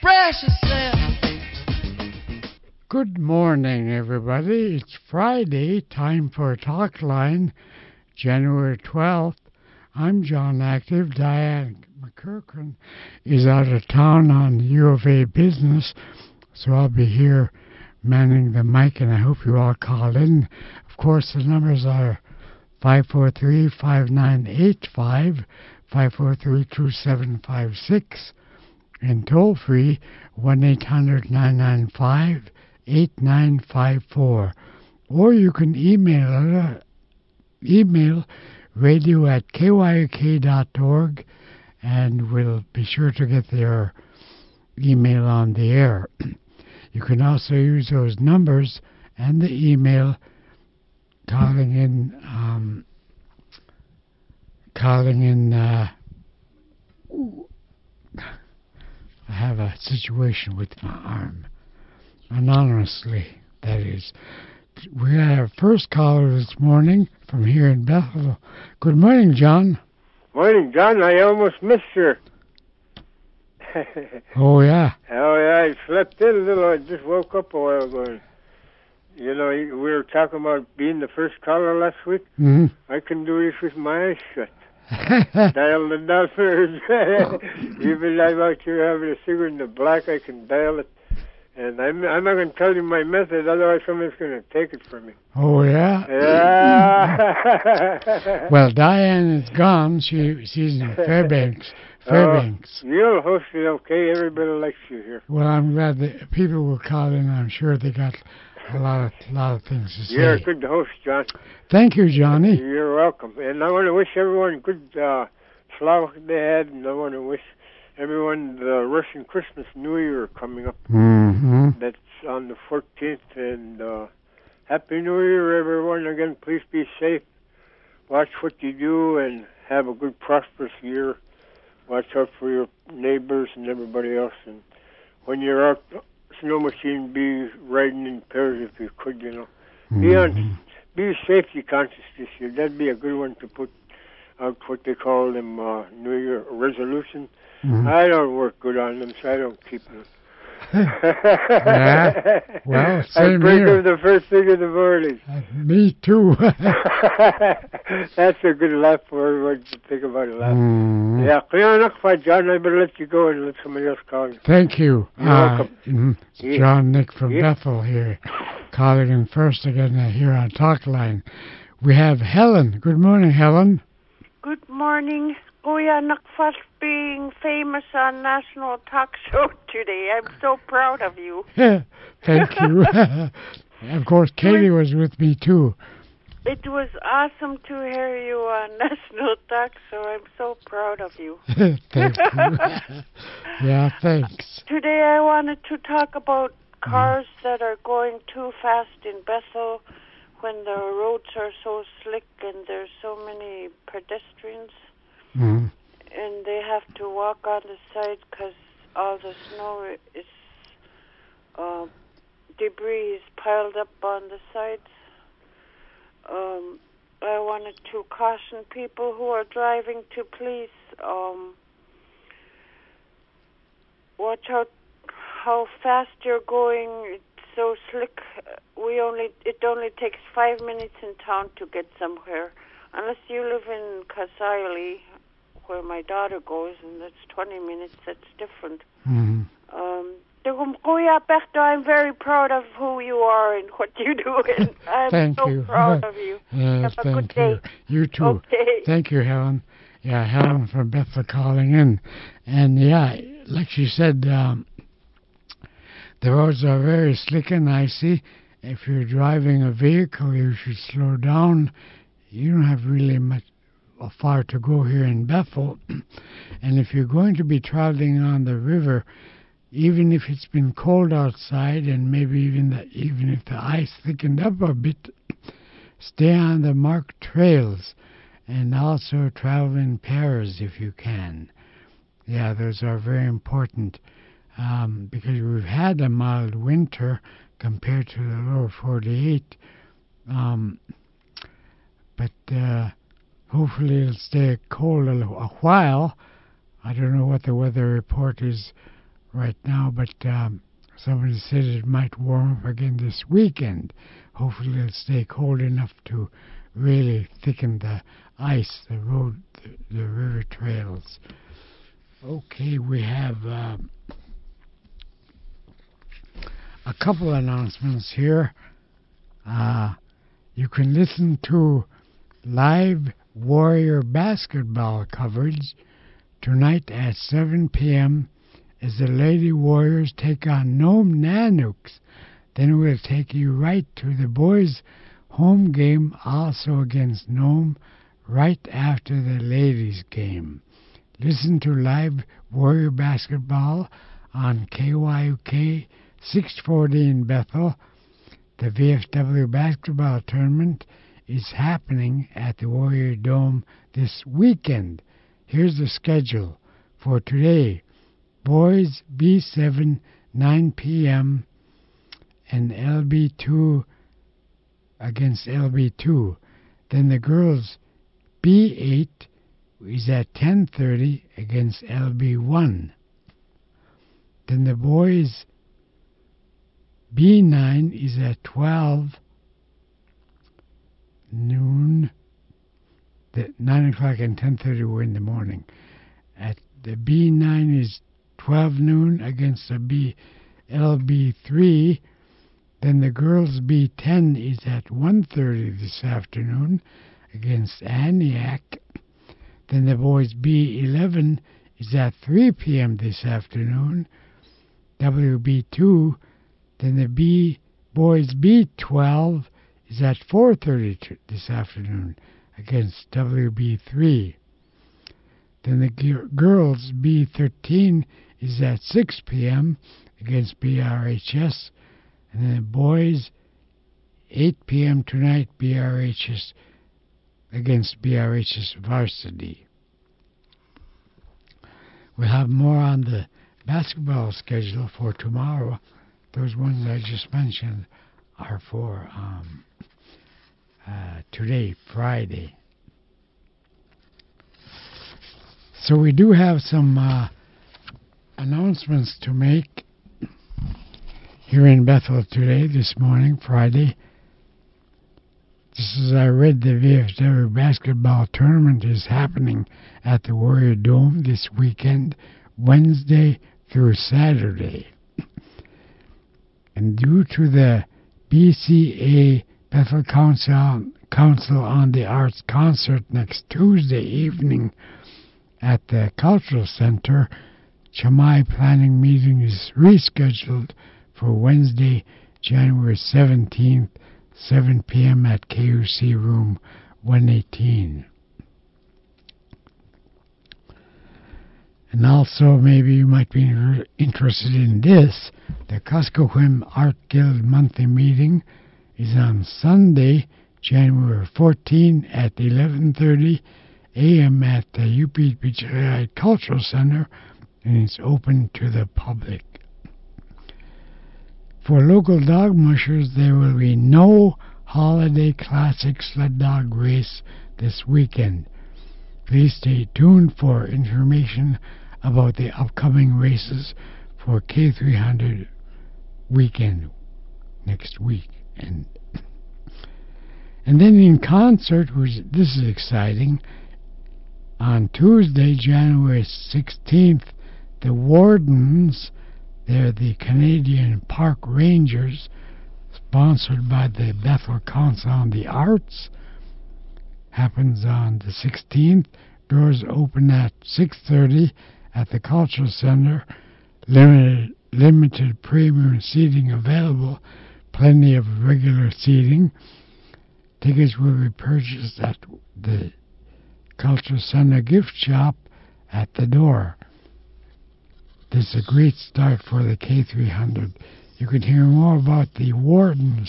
express yourself. Good morning, everybody. It's Friday, time for a talk line, January 12th. I'm John Active. Diane McCurkin is out of town on U of A business, so I'll be here manning the mic, and I hope you all call in. Of course, the numbers are 543-5985, 543-2756, and toll-free 1-800-995-8954. Or you can email radio@kyuk.org, and we'll be sure to get your email on the air. You can also use those numbers and the email calling in. I have a situation with my arm. Anonymously, that is. We had our first caller this morning from here in Bethel. Good morning, John. Morning, John. I almost missed you. Oh, yeah. Oh, yeah. I slept in a little. I just woke up a while ago. You know, we were talking about being the first caller last week. Mm-hmm. I can do this with my eyes shut. Dial the numbers. Even I'm out here having a cigarette in the black, I can dial it. And I'm not going to tell you my method, otherwise someone's going to take it from me. Oh, yeah? Yeah. Well, Diane is gone. She's in Fairbanks. You'll host it okay. Everybody likes you here. Well, I'm glad that people will call in. I'm sure they got a lot of things to say. You're a good host, John. Thank you, Johnny. You're welcome. And I want to wish everyone good Slavak Day, and I want to wish everyone the Russian Christmas New Year coming up. Mm-hmm. That's on the 14th. And Happy New Year, everyone. Again, please be safe. Watch what you do and have a good, prosperous year. Watch out for your neighbors and everybody else. And when you're out, snow machine, be riding in pairs if you could, you know. Mm-hmm. Be safety conscious this year. That'd be a good one to put out what they call them New Year resolution. Mm-hmm. I don't work good on them, so I don't keep them. Yeah. Well, same I break here. them the first thing in the morning. Me too. That's a good laugh for everyone to think about it. Mm. Yeah, John, I better let you go and let somebody else call you. Thank you. You're welcome. John Nick from Bethel here, calling in first again here on Talk Line. We have Helen. Good morning, Helen. Good morning. Goya Nakfas being famous on National Talk Show today. I'm so proud of you. Thank you. Of course, Katie was with me too. It was awesome to hear you on National Talk Show. I'm so proud of you. Thank you. Yeah, thanks. Today I wanted to talk about cars that are going too fast in Bethel when the roads are so slick and there's so many pedestrians. Mm-hmm. And they have to walk on the side because all the snow is, debris is piled up on the sides. I wanted to caution people who are driving to please watch out how fast you're going. It's so slick. It only takes 5 minutes in town to get somewhere. Unless you live in Kasaiali, where my daughter goes, and that's 20 minutes, that's different. Mm-hmm. I'm very proud of who you are and what you do, and I'm so proud of you. Yes, Have a good thank you. day. You too. Okay. Thank you, Helen. Yeah, Helen from Bethel calling in. And yeah, like she said, the roads are very slick and icy. If you're driving a vehicle, you should slow down. You don't have really far to go here in Bethel. And if you're going to be traveling on the river, even if it's been cold outside and maybe even if the ice thickened up a bit, stay on the marked trails and also travel in pairs if you can. Yeah, those are very important because we've had a mild winter compared to the lower 48. But hopefully it'll stay cold a while. I don't know what the weather report is right now, but somebody said it might warm up again this weekend. Hopefully it'll stay cold enough to really thicken the ice, the road, the river trails. Okay, we have a couple announcements here. You can listen to live Warrior basketball coverage tonight at 7 p.m. as the Lady Warriors take on Nome Nanooks. Then we'll take you right to the boys' home game, also against Nome, right after the ladies' game. Listen to live Warrior basketball on KYUK 640 in Bethel. The VFW basketball tournament is happening at the Warrior Dome this weekend. Here's the schedule for today. Boys B7, 9 p.m. and LB2 against LB2. Then the girls B8 is at 10:30 against LB1. Then the boys B9 is at 12 noon. The 9 o'clock and 10:30 were in the morning. At the B9 is 12 noon against the LB3. Then the girls B10 is at 1:30 this afternoon against Aniak. Then the boys B11 is at 3 p.m. this afternoon, WB2. Then the boys B12 is at 4:30 this afternoon against WB3. Then the girls B13 is at 6 p.m. against BRHS. And then the boys 8 p.m. tonight, BRHS against BRHS varsity. We'll have more on the basketball schedule for tomorrow. Those ones I just mentioned are for today, Friday. So we do have some announcements to make here in Bethel today, this morning, Friday. Just as I read, the VFW basketball tournament is happening at the Warrior Dome this weekend, Wednesday through Saturday. And due to the BCA Bethel Council on the Arts concert next Tuesday evening at the Cultural Center, Chamai planning meeting is rescheduled for Wednesday, January 17th, 7 p.m. at KUC Room 118. And also, maybe you might be interested in this. The Kuskokwim Art Guild monthly meeting is on Sunday, January 14 at 11:30 a.m. at the UPPGI Cultural Center, and it's open to the public. For local dog mushers, there will be no Holiday Classic sled dog race this weekend. Please stay tuned for information about the upcoming races for K300 weekend next week. And then in concert, this is exciting, on Tuesday, January 16th, the Wardens, they're the Canadian Park Rangers, sponsored by the Bethel Council on the Arts, happens on the 16th. Doors open at 6:30 at the Cultural Center. Limited premium seating available, plenty of regular seating. Tickets will be purchased at the Cultural Center gift shop at the door. This is a great start for the K300. You can hear more about the Wardens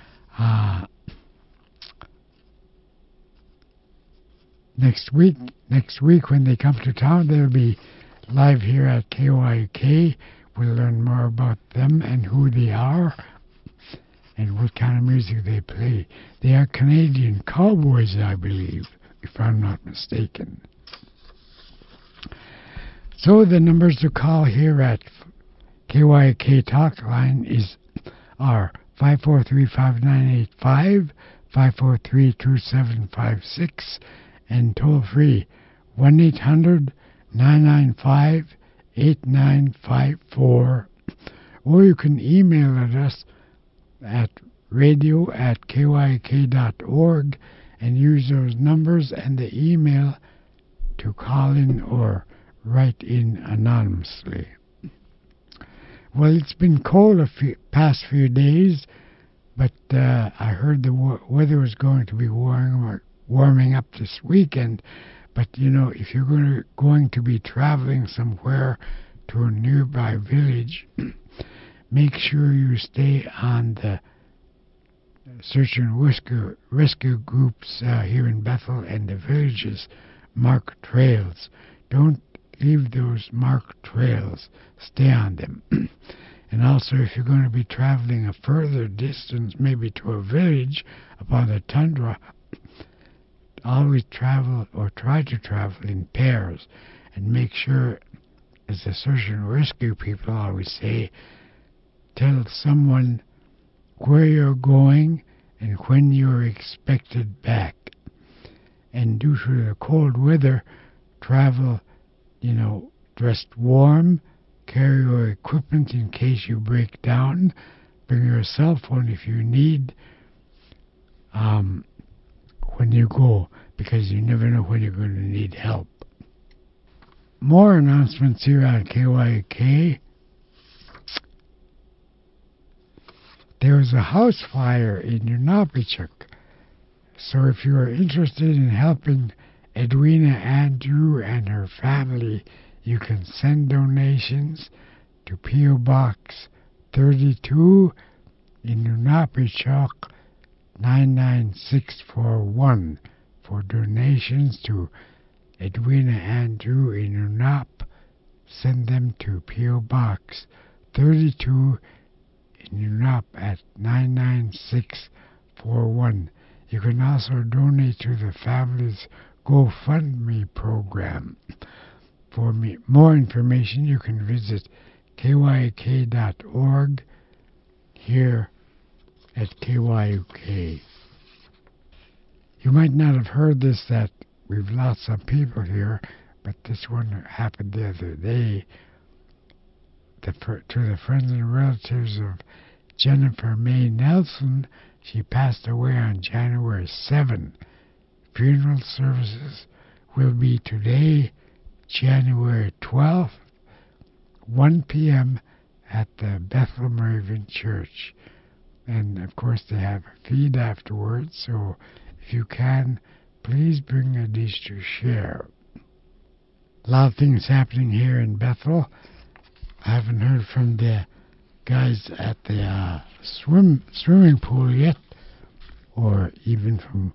next week. Next week when they come to town, they'll be live here at KYK. We'll learn more about them and who they are and what kind of music they play. They are Canadian cowboys, I believe, if I'm not mistaken. So the numbers to call here at KYK talk line is our 543-5985, 543-2756, and toll free 1-800-995-8954, or you can email at us at radio@kyk.org and use those numbers and the email to call in or write in anonymously. Well, it's been cold past few days, but I heard the weather was going to be warming up this weekend. But, you know, if you're going to be traveling somewhere to a nearby village, make sure you stay on the search and rescue groups here in Bethel and the villages marked trails. Don't leave those marked trails. Stay on them. And also, if you're going to be traveling a further distance, maybe to a village upon the tundra, always travel or try to travel in pairs and make sure, as the search and rescue people always say, tell someone where you're going and when you're expected back. And due to the cold weather, travel, dressed warm, carry your equipment in case you break down, bring your cell phone if you need when you go, because you never know when you're going to need help. More announcements here on KYK. There was a house fire in Unapichuk, so if you are interested in helping Edwina Andrew and her family, you can send donations to P.O. Box 32 in Unapichuk 99641 for donations to Edwina Andrew in Unap. Send them to P.O. Box 32 in Unap at 99641. You can also donate to the family's GoFundMe program. For more information, you can visit kyk.org here at KYUK. You might not have heard this, that we've lost some people here, but this one happened the other day. To the friends and relatives of Jennifer May Nelson, she passed away on January 7. Funeral services will be today, January 12th, 1 p.m. at the Bethel Moravian Church. And, of course, they have a feed afterwards, so if you can, please bring a dish to share. A lot of things happening here in Bethel. I haven't heard from the guys at the swimming pool yet, or even from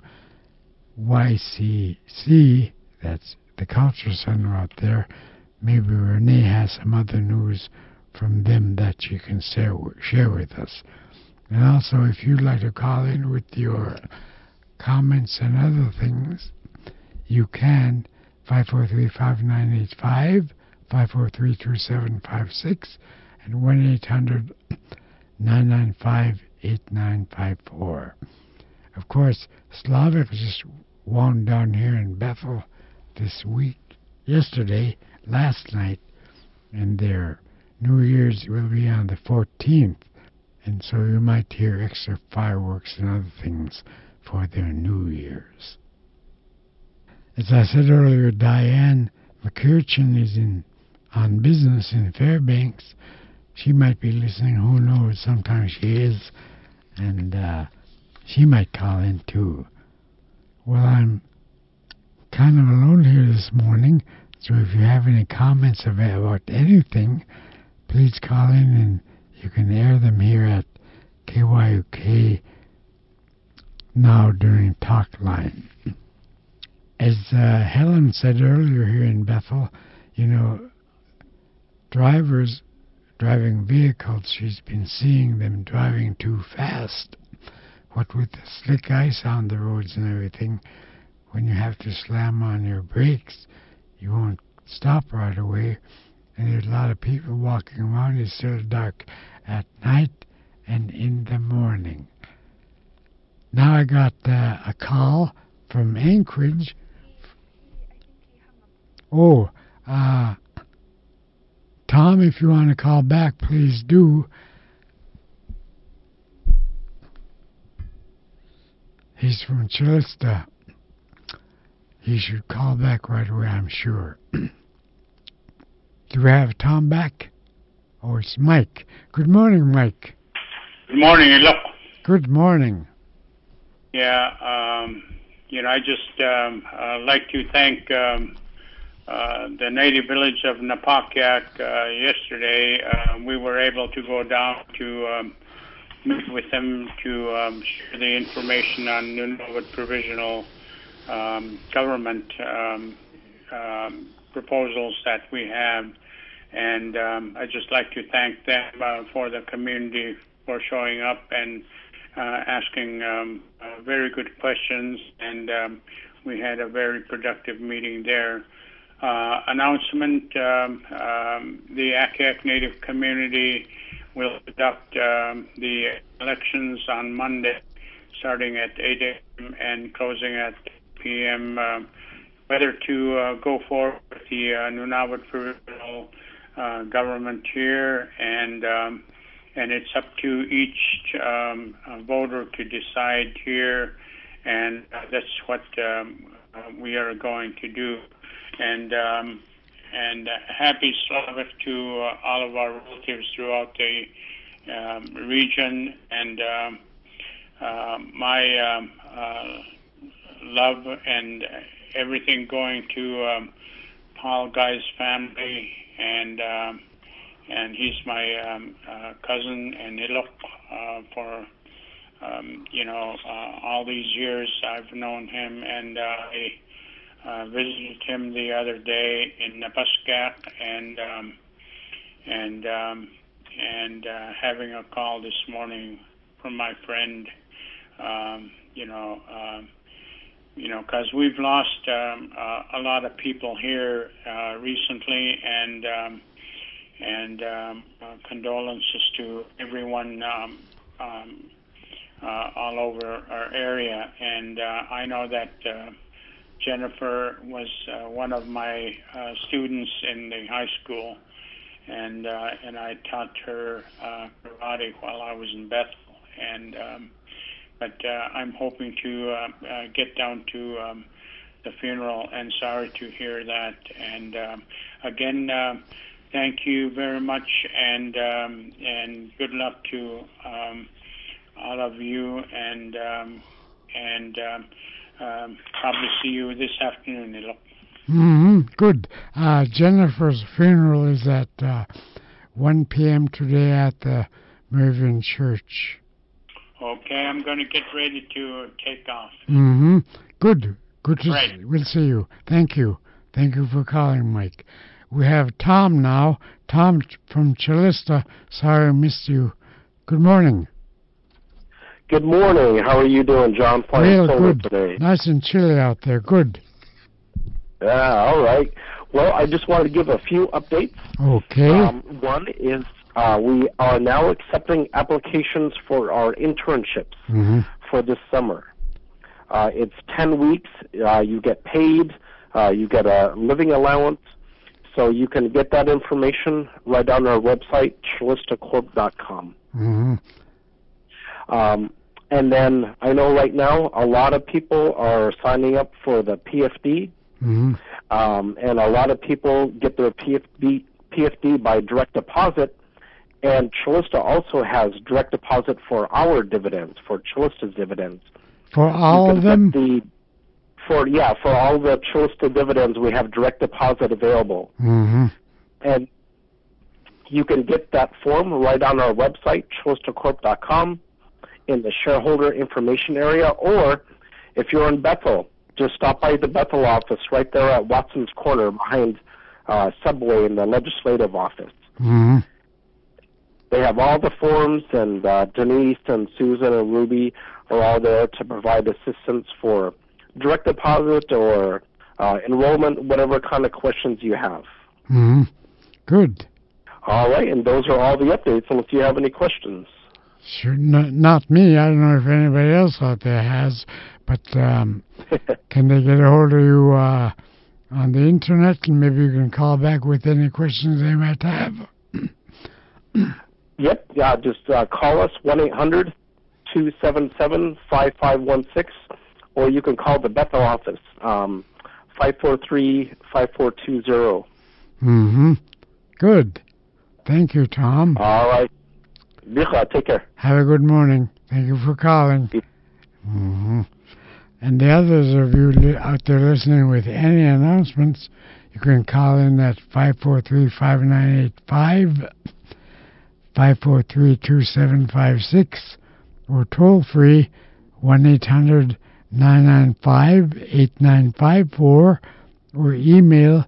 YCC, that's the Culture Center out there. Maybe Renee has some other news from them that you can share with us. And also, if you'd like to call in with your comments and other things, you can, 543-5985, 543-2756, and 1-800-995-8954. Of course, Slavic just wound down here in Bethel this week, last night, and their New Year's will be on the 14th, and so you might hear extra fireworks and other things for their New Year's. As I said earlier, Diane McCurchin is on business in Fairbanks. She might be listening, who knows, sometimes she is, and she might call in too. Well, I'm kind of alone here this morning, so if you have any comments about anything, please call in and you can air them here at KYUK now during Talk Line. As Helen said earlier here in Bethel, drivers driving vehicles, she's been seeing them driving too fast. What with the slick ice on the roads and everything, when you have to slam on your brakes, you won't stop right away, and there's a lot of people walking around. It's still dark at night and in the morning. Now I got a call from Anchorage. Oh, Tom, if you want to call back, please do. He's from Chilista. He should call back right away, I'm sure. Do we have Tom back? Oh, it's Mike. Good morning, Mike. Good morning, hello. Good morning. Yeah, I just like to thank the native village of Napakiak. Yesterday, we were able to go down to meet with them to share the information on Nunavut provisional government proposals that we have. And I'd just like to thank them for the community for showing up and asking very good questions. And we had a very productive meeting there. Announcement, the Akiak Native community will conduct the elections on Monday, starting at 8 a.m. and closing at 8 p.m. Whether to go forward with the Nunavut provisional government here, and it's up to each voter to decide here, and that's what we are going to do. And happy Slavic to all of our relatives throughout the region, and my love and everything going to Paul Guy's family, and he's my cousin and Ilok for all these years I've known him, and I visited him the other day in Napaskak, and having a call this morning from my friend, because we've lost a lot of people here recently, and condolences to everyone all over our area. And I know that Jennifer was one of my students in the high school, and I taught her karate while I was in Bethel. And but I'm hoping to get down to the funeral, and sorry to hear that. And again, thank you very much, and good luck to all of you, and probably see you this afternoon, Nilo. Good. Jennifer's funeral is at 1 p.m. today at the Mervyn Church. Okay, I'm going to get ready to take off. Good. Good to see. We'll see you. Thank you. Thank you for calling, Mike. We have Tom now. Tom from Chilista. Sorry I missed you. Good morning. Good morning. How are you doing, John? Real good. Today. Nice and chilly out there. Good. Yeah, all right. Well, I just wanted to give a few updates. Okay. One is we are now accepting applications for our internships for this summer. It's 10 weeks. You get paid. You get a living allowance. So you can get that information right on our website, chilistacorp.com. And then I know right now a lot of people are signing up for the PFD, and a lot of people get their PFD by direct deposit, and Chilista also has direct deposit for our dividends, for Chilista's dividends. For all of them? For all the Chilista dividends, we have direct deposit available. And you can get that form right on our website, chilistacorp.com, in the shareholder information area, or if you're in Bethel, just stop by the Bethel office right there at Watson's Corner behind Subway in the legislative office. They have all the forms, and Denise and Susan and Ruby are all there to provide assistance for direct deposit or enrollment, whatever kind of questions you have. Good. All right, and those are all the updates, unless you have any questions. Sure, not me. I don't know if anybody else out there has, but can they get a hold of you on the internet, and maybe you can call back with any questions they might have? Yep, yeah, just call us, 1-800-277-5516, or you can call the Bethel office, 543-5420. Mm-hmm. Good. Thank you, Tom. All right. Take care. Have a good morning. Thank you for calling. Mm-hmm. And the others of you out there listening with any announcements, you can call in at 543-5985, 543-2756, or toll free 1-800-995-8954, or email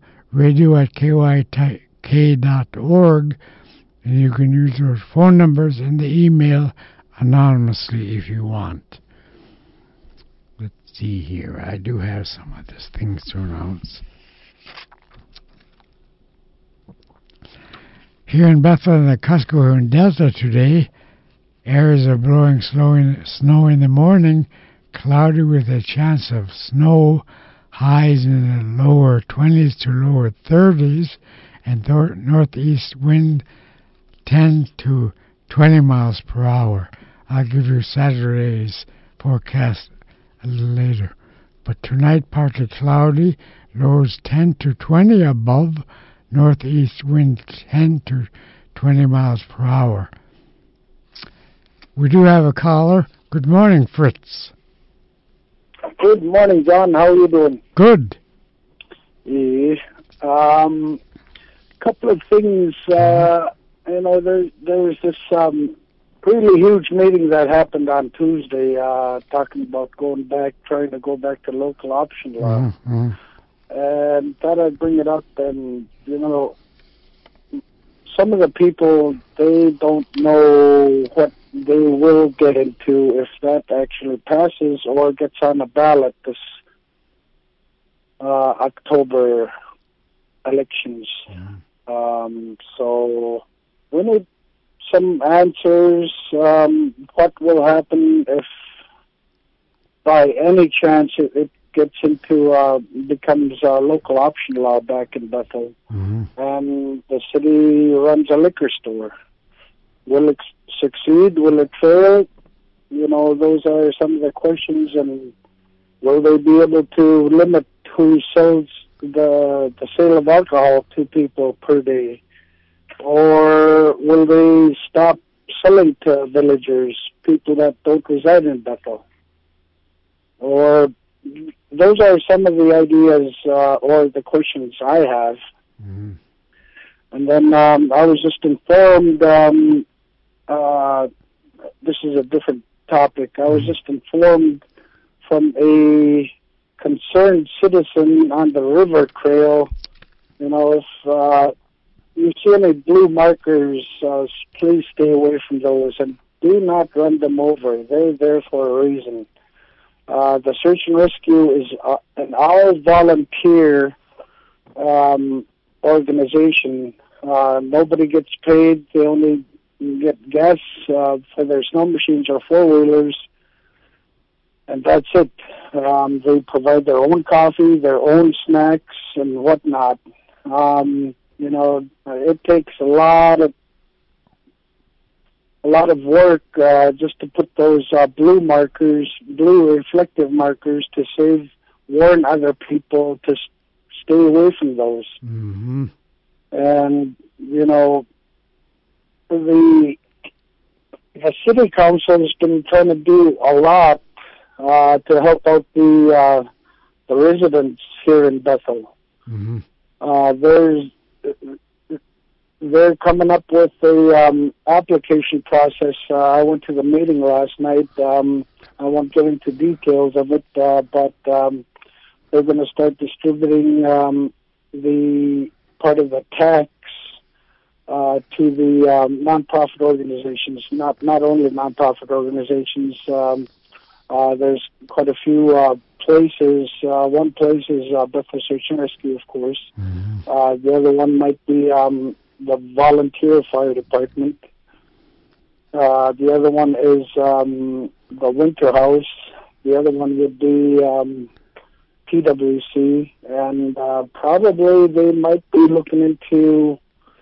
radio@kyk.org, and you can use those phone numbers in the email anonymously if you want. Let's see here. I do have some of these things to announce. Here in Bethel and the Kuskokwim Delta today, areas are blowing snow in the morning, cloudy with a chance of snow, highs in the lower 20s to lower 30s, and northeast wind 10 to 20 miles per hour. I'll give you Saturday's forecast a little later. But tonight, partly cloudy, lows 10 to 20 above, northeast wind 10 to 20 miles per hour. We do have a caller. Good morning, Fritz. Good morning, John. How are you doing? Good. Yeah. Couple of things. There was this really huge meeting that happened on Tuesday, talking about trying to go back to local option law. Mm-hmm. And thought I'd bring it up. And some of the people, they don't know what they will get into if that actually passes or gets on the ballot this October elections. So we need some answers. What will happen if by any chance it gets into, becomes local option law back in Bethel, and the city runs a liquor store? Will it succeed? Will it fail? Those are some of the questions. And will they be able to limit who sells the sale of alcohol to people per day? Or will they stop selling to villagers, people that don't reside in Bethel? Or those are some of the ideas or the questions I have. And then I was just informed, this is a different topic, I was just informed from a concerned citizen on the river trail, if you see any blue markers, please stay away from those and do not run them over. They're there for a reason. The search and rescue is an all-volunteer organization. Nobody gets paid. They only get gas for their snow machines or four-wheelers, and that's it. They provide their own coffee, their own snacks, and whatnot. It takes a lot of work just to put those blue reflective markers to warn other people to stay away from those. And the city council has been trying to do a lot to help out the residents here in Bethel. They're coming up with a application process. I went to the meeting last night. I won't get into details of it, but they're going to start distributing the part of the tax to the nonprofit organizations. Not only nonprofit organizations. There's quite a few places. One place is Bethel Search and Rescue, of course. The other one might be the volunteer fire department. The other one is the winter house. The other one would be PWC, and probably they might be looking into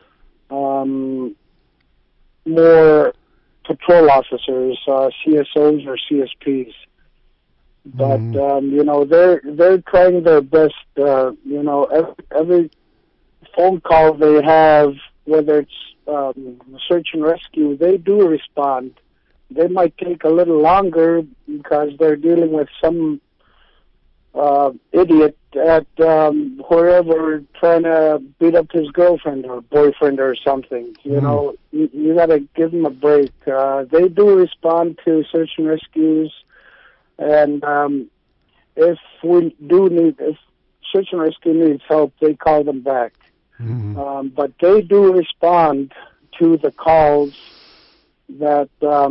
more patrol officers, CSOs or CSPs. But they're trying their best. Every phone call they have, whether it's search and rescue, they do respond. They might take a little longer because they're dealing with some idiot at wherever trying to beat up his girlfriend or boyfriend or something. You got to give them a break. They do respond to search and rescues, and if search and rescue needs help, they call them back. But they do respond to the calls that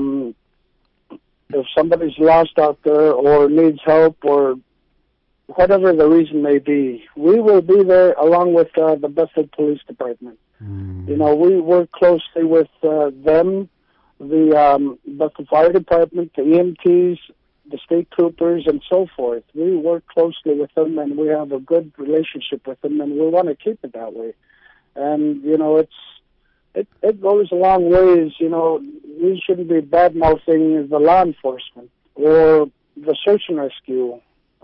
if somebody's lost out there or needs help or whatever the reason may be, we will be there along with the Bethel Police Department. We work closely with them, the Bethel Fire Department, the EMTs, the state troopers, and so forth. We work closely with them, and we have a good relationship with them, and we want to keep it that way. And, it goes a long ways. We shouldn't be bad-mouthing the law enforcement or the search and rescue.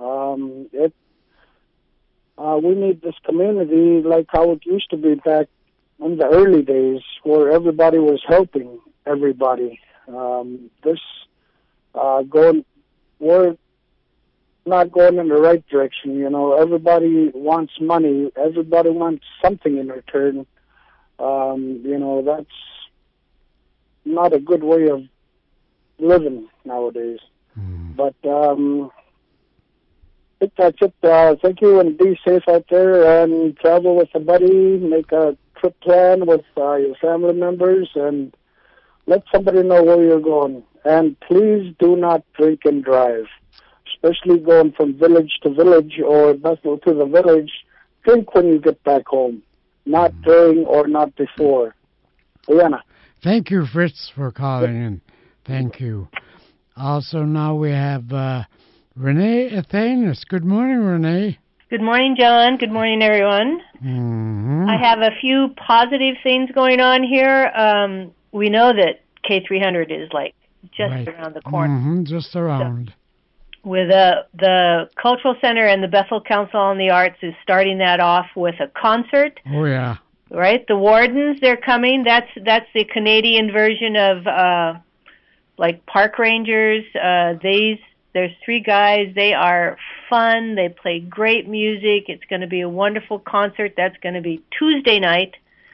We need this community like how it used to be back in the early days, where everybody was helping everybody. We're not going in the right direction. Everybody wants money. Everybody wants something in return. That's not a good way of living nowadays. But I think that's it. Thank you, and be safe out there, and travel with a buddy. Make a trip plan with your family members, and let somebody know where you're going. And please do not drink and drive, especially going from village to village or Bethel to the village. Drink when you get back home, not during or not before. Rihanna. Thank you, Fritz, for calling in. Thank you. Also, now we have Renee Athanas. Good morning, Renee. Good morning, John. Good morning, everyone. I have a few positive things going on here. We know that K300 is just around the corner. Just around. So, with the Cultural Center and the Bethel Council on the Arts is starting that off with a concert. Oh, yeah. Right? The Wardens, they're coming. That's the Canadian version of park rangers. There's three guys. They are fun. They play great music. It's going to be a wonderful concert. That's going to be Tuesday night.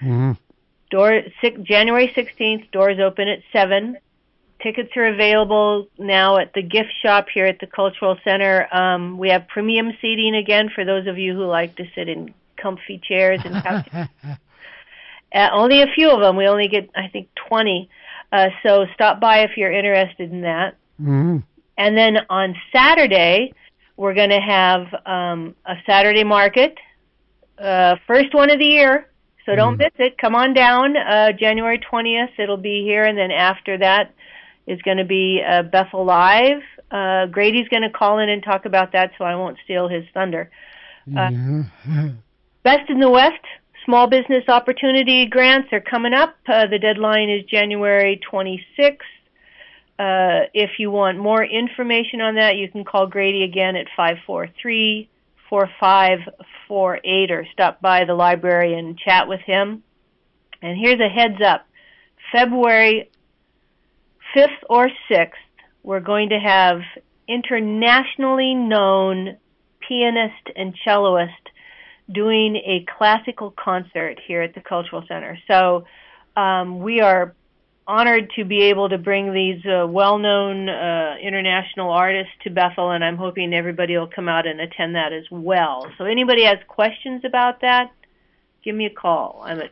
January 16th. Doors open at 7. Tickets are available now at the gift shop here at the Cultural Center. We have premium seating again for those of you who like to sit in comfy chairs and couches. Only a few of them. We only get, I think, 20. So stop by if you're interested in that. And then on Saturday, we're going to have a Saturday market, first one of the year. So don't miss it. Come on down. January 20th, it'll be here. And then after that is going to be Bethel Live. Grady's going to call in and talk about that, so I won't steal his thunder. Best in the West, small business opportunity grants are coming up. The deadline is January 26th. If you want more information on that, you can call Grady again at 543-4548 or stop by the library and chat with him. And here's a heads up. February 5th or 6th, we're going to have internationally known pianist and celloist doing a classical concert here at the Cultural Center. So we are honored to be able to bring these well-known international artists to Bethel, and I'm hoping everybody will come out and attend that as well. So anybody has questions about that, give me a call. I'm at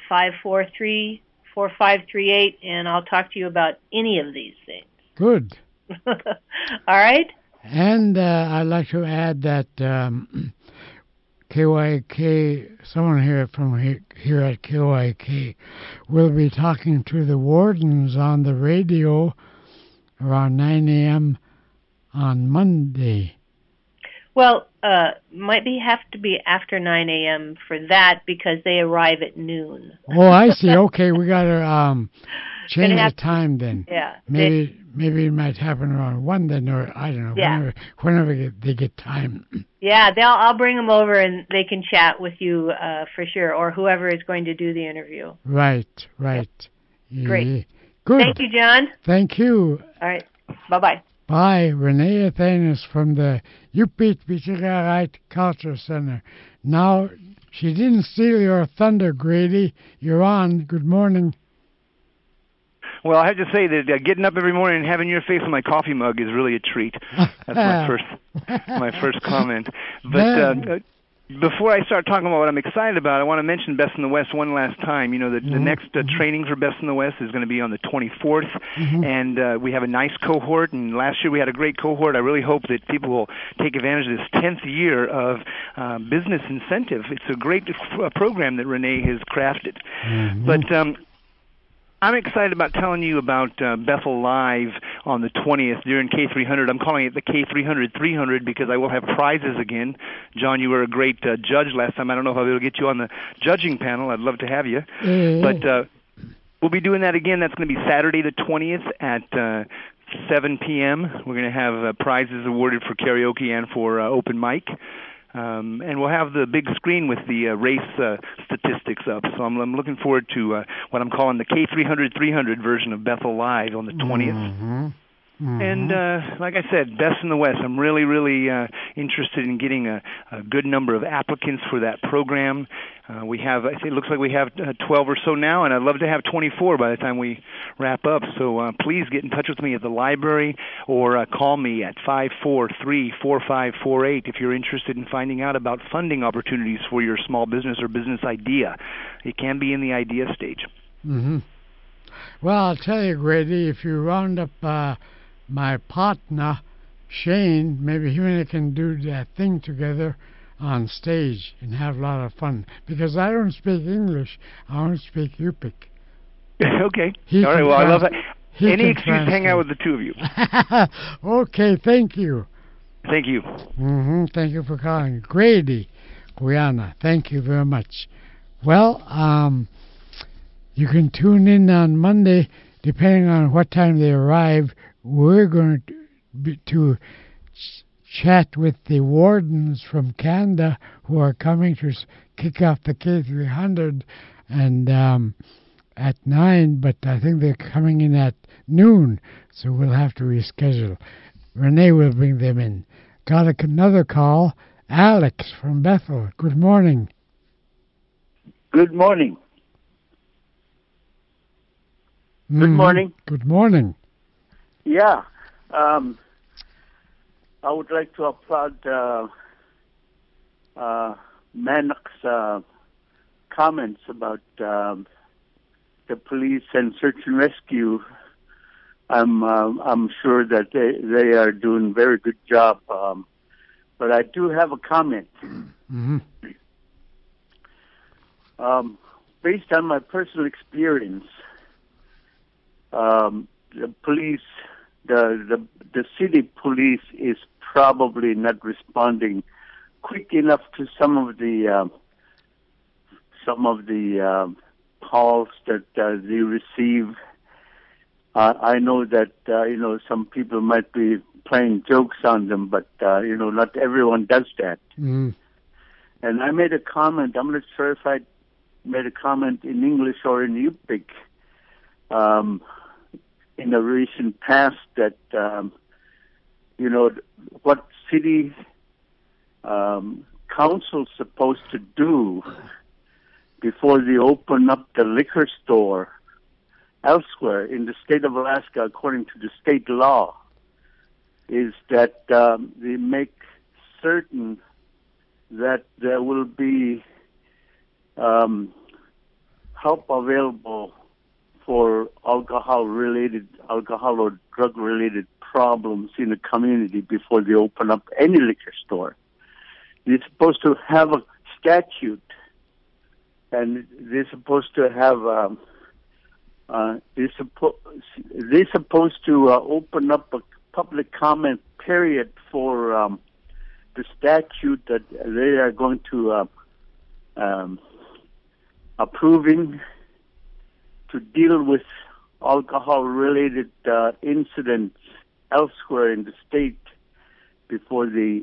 543-4538, and I'll talk to you about any of these things. Good. All right? And I'd like to add that KYK, someone here from here at KYK will be talking to the wardens on the radio around 9 a.m. on Monday. Well, might have to be after 9 a.m. for that because they arrive at noon. Oh, I see. Okay, we got to change the time then. Yeah. Maybe it might happen around 1 then, or I don't know, yeah. whenever they get time. Yeah, I'll bring them over and they can chat with you for sure, or whoever is going to do the interview. Right. Yeah. Great. Good. Thank you, John. Thank you. All right. Bye-bye. Bye. Renee Athanas from the Yupik Bichigarite Culture Center. Now, she didn't steal your thunder, Grady. You're on. Good morning. Well, I have to say that getting up every morning and having your face on my coffee mug is really a treat. That's my first comment. But before I start talking about what I'm excited about, I want to mention Best in the West one last time. You know, the next training for Best in the West is going to be on the 24th, and we have a nice cohort, and last year we had a great cohort. I really hope that people will take advantage of this 10th year of business incentive. It's a great program that Renee has crafted. But I'm excited about telling you about Bethel Live on the 20th during K300. I'm calling it the K300 300 because I will have prizes again. John, you were a great judge last time. I don't know if I'll be able to get you on the judging panel. I'd love to have you. But we'll be doing that again. That's going to be Saturday the 20th at 7 p.m. We're going to have prizes awarded for karaoke and for open mic. And we'll have the big screen with the race statistics up. So I'm looking forward to what I'm calling the K300 300 version of Bethel Live on the 20th. And like I said, Best in the West. I'm really, really interested in getting a good number of applicants for that program. We have, I think it looks like we have 12 or so now, and I'd love to have 24 by the time we wrap up. So please get in touch with me at the library or call me at 543-4548 if you're interested in finding out about funding opportunities for your small business or business idea. It can be in the idea stage. Well, I'll tell you, Grady, if you round up my partner, Shane, maybe he and I can do that thing together on stage and have a lot of fun. Because I don't speak English, I don't speak Yupik. Okay. All right, well, I love that. Any excuse to hang out with the two of you. Okay, thank you. Thank you. Thank you for calling. Grady, Guyana, thank you very much. Well, you can tune in on Monday, depending on what time they arrive. We're going to chat with the wardens from Canada who are coming to kick off the K300 and at 9, but I think they're coming in at noon, so we'll have to reschedule. Renee will bring them in. Got another call. Alex from Bethel. Good morning. Good morning. Good morning. Good morning. Yeah. I would like to applaud Manok's comments about the police and search and rescue. I'm sure that they are doing a very good job. But I do have a comment. Based on my personal experience, the police, the city police is probably not responding quick enough to some of the calls that they receive. I know that some people might be playing jokes on them, but not everyone does that. And I made a comment. I'm not sure if I made a comment in English or in Yupik in the recent past that what city council's supposed to do before they open up the liquor store elsewhere in the state of Alaska, according to the state law, is that they make certain that there will be help available for alcohol or drug-related problems in the community before they open up any liquor store. They're supposed to have a statute, and they're supposed to have they're supposed to open up a public comment period for the statute that they are going to approving to deal with alcohol-related incidents elsewhere in the state before they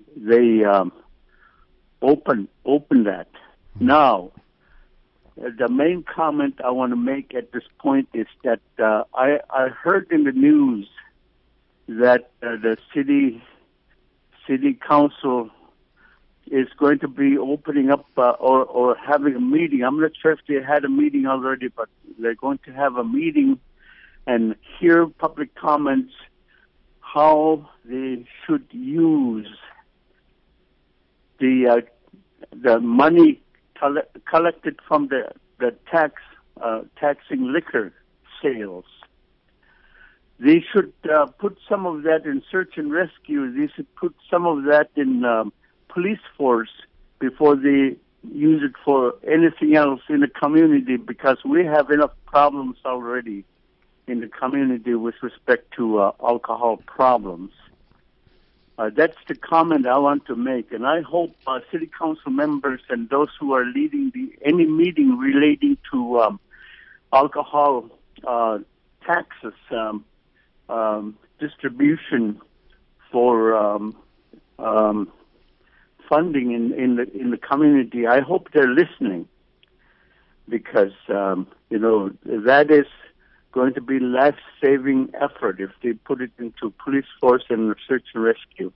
open that. Now, the main comment I want to make at this point is that I heard in the news that the city council is going to be opening up or having a meeting. I'm not sure if they had a meeting already, but they're going to have a meeting and hear public comments how they should use the money collected from the taxing liquor sales. They should put some of that in search and rescue. They should put some of that in police force before they use it for anything else in the community, because we have enough problems already in the community with respect to alcohol problems. That's the comment I want to make, and I hope city council members and those who are leading any meeting relating to alcohol taxes, distribution for funding in the community. I hope they're listening, because that is going to be life-saving effort if they put it into police force and search and rescue.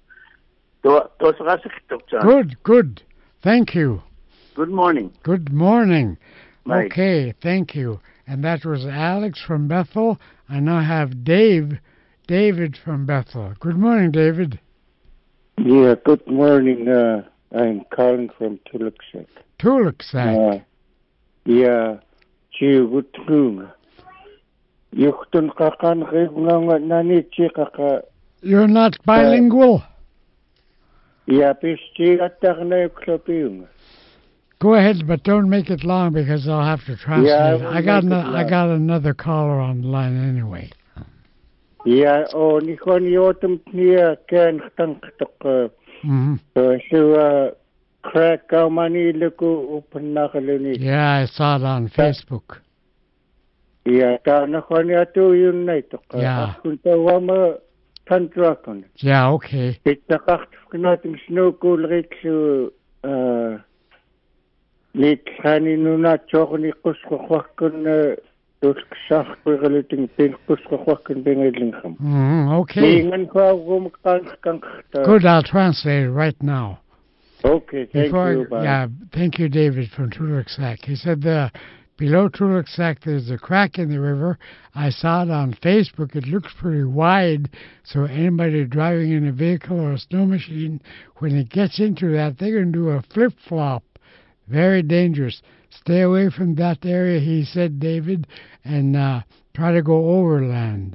Good. Thank you. Good morning. Good morning. Bye. Okay, thank you. And that was Alex from Bethel. I now have David from Bethel. Good morning, David. Yeah, good morning. I'm calling from Tuluksak. Tuluksak? Yeah, good morning. You're not bilingual? Go ahead, but don't make it long because I'll have to translate. Yeah, I got another caller on the line anyway. Yeah, so crack money look open. Yeah, I saw it on Facebook. Yeah, yeah, okay. Okay. Good, I'll translate it right now. Okay, thank you. Bye. Yeah, thank you, David from Tuluksak. He said below Tuluksak there's a crack in the river. I saw it on Facebook. It looks pretty wide, so anybody driving in a vehicle or a snow machine, when it gets into that, they're going to do a flip-flop. Very dangerous. Stay away from that area, he said, David, and try to go overland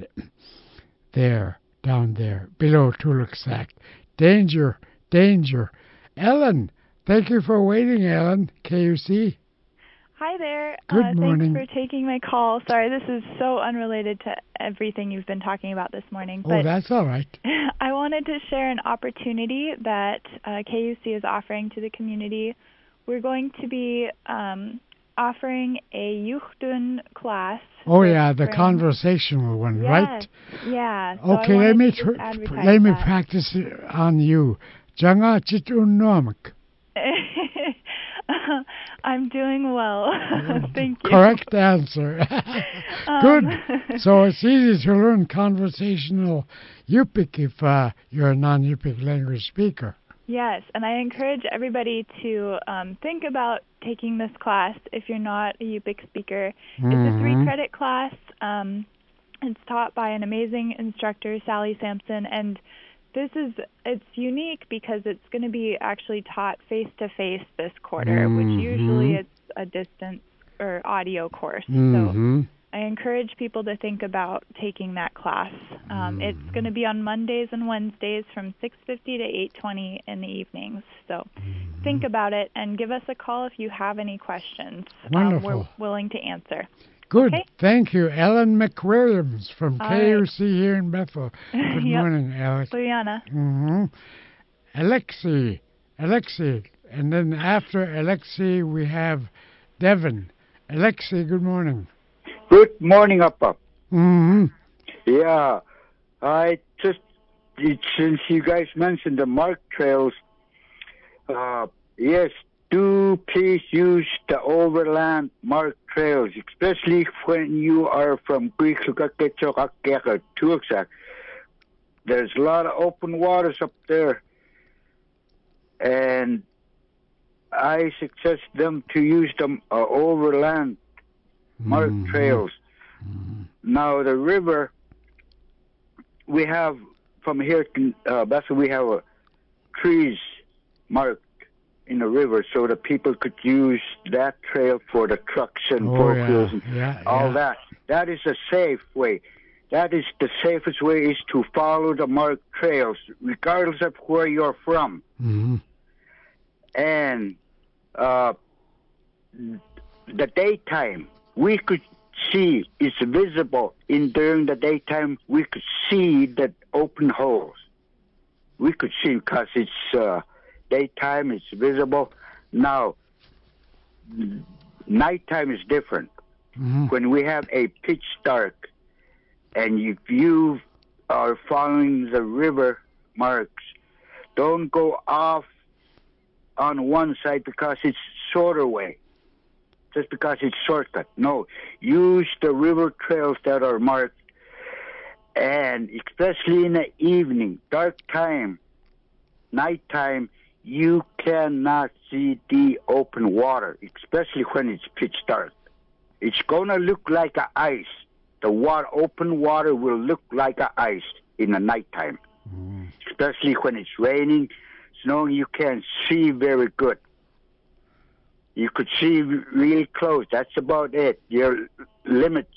down there, below Tuluksak. Danger. Ellen, thank you for waiting, Ellen, KUC. Hi there. Good morning. Thanks for taking my call. Sorry, this is so unrelated to everything you've been talking about this morning. Oh, that's all right. I wanted to share an opportunity that KUC is offering to the community. We're going to be offering a Yuchtun class. Oh, yeah, the conversational one, yes, right? Yeah. So okay, let me practice it on you. Janga Chitunomik. I'm doing well. Thank you. Correct answer. Good. So it's easy to learn conversational Yupik if you're a non-Yupik language speaker. Yes, and I encourage everybody to think about taking this class if you're not a Yupik speaker. It's a 3-credit class. It's taught by an amazing instructor, Sally Sampson, and it's unique because it's going to be actually taught face-to-face this quarter, which usually it's a distance or audio course. So I encourage people to think about taking that class. It's going to be on Mondays and Wednesdays from 6:50 to 8:20 in the evenings. So think about it and give us a call if you have any questions. Wonderful. We're willing to answer. Good. Okay? Thank you. Ellen McWilliams from KUC here in Bethel. Good morning, Alex. Liana. Alexi. And then after Alexi, we have Devin. Alexi, good morning. Good morning, Appa. Yeah. I just, since you guys mentioned the mark trails, yes, do please use the overland mark trails, especially when you are from Tuaksak. There's a lot of open waters up there, and I suggest them to use the overland mark trails. Now the river, we have from here to Bethel, we have trees marked in the river so that people could use that trail for the trucks and forklifts and all that. That is a safe way. That is the safest way, is to follow the marked trails, regardless of where you're from. And the daytime, we could see, it's visible during the daytime, we could see the open holes. We could see because it's daytime, it's visible. Now, nighttime is different. When we have a pitch dark, and if you are following the river marks, don't go off on one side because it's shorter way. Just because it's shortcut. No, use the river trails that are marked, and especially in the evening, dark time, nighttime, you cannot see the open water, especially when it's pitch dark. It's going to look like a ice. The open water will look like a ice in the nighttime, especially when it's raining, snowing. You can't see very good. You could see really close. That's about it. Your limit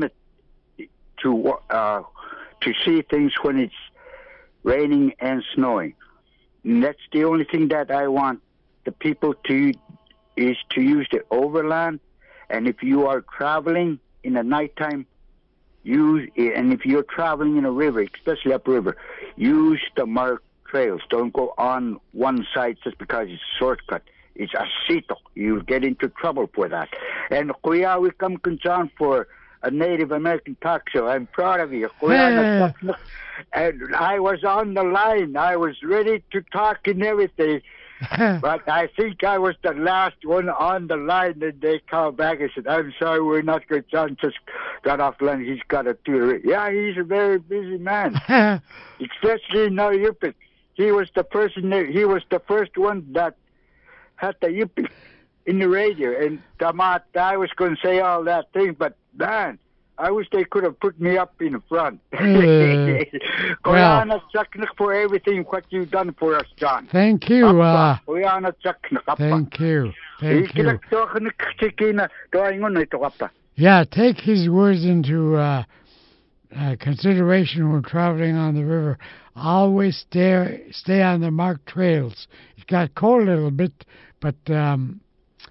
to see things when it's raining and snowing. And that's the only thing that I want the people to use the overland. And if you are traveling in the nighttime, and if you're traveling in a river, especially upriver, use the marked trails. Don't go on one side just because it's shortcut. It's a sito. You'll get into trouble for that. And Kuya, we come concern for a Native American talk show. I'm proud of you. Kuya, and I was on the line. I was ready to talk and everything. But I think I was the last one on the line, and they called back and said, I'm sorry, we're not good. John just got off the line. He's got to do it. Yeah, he's a very busy man, especially in Yupik. He was the first one that had the Yupik in the radio. And I was going to say all that thing, but man, I wish they could have put me up in front. For everything what you've done for us, John. Thank you. Thank you. Yeah, take his words into consideration when traveling on the river. Always stay on the marked trails. It got cold a little bit, but them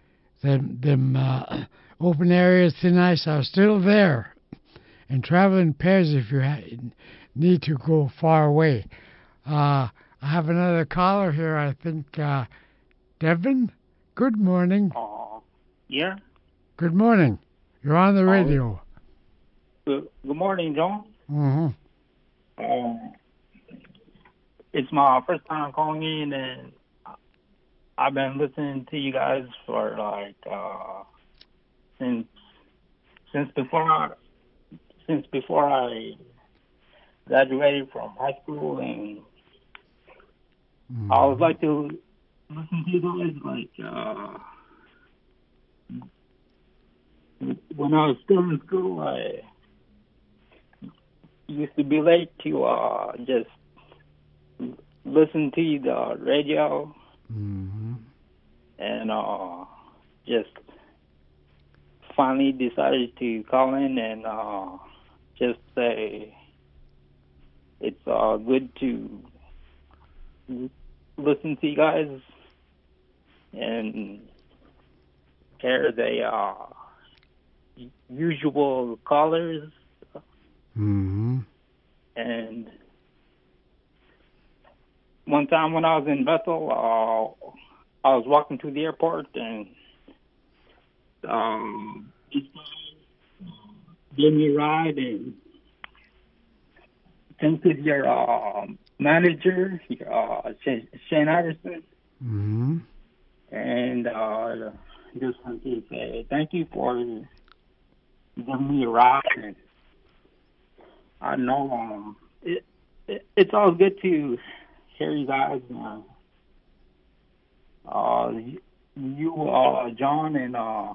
open areas, thin ice are still there. And travel in pairs if you need to go far away. I have another caller here, I think. Devin, good morning. Yeah? Good morning. You're on the radio. Good morning, John. It's my first time calling in, and I've been listening to you guys for since before I graduated from high school, and I would like to listen to you guys when I was still in school. I used to be late to just listen to the radio, and just finally decided to call in and just say it's good to listen to you guys and air the usual colors. Mm-hmm. And one time when I was in Bethel, I was walking to the airport, and this guy gave me a ride, and thanks to your manager, Shane Iverson. Mm-hmm. And just want to say thank you for giving me a ride. And I know it's always good to hear you guys. You, John, and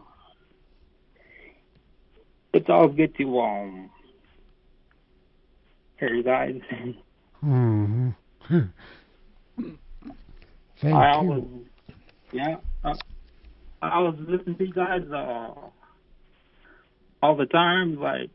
it's always good to hear you guys. Mm-hmm. Thank you. I was listening to you guys all the time, like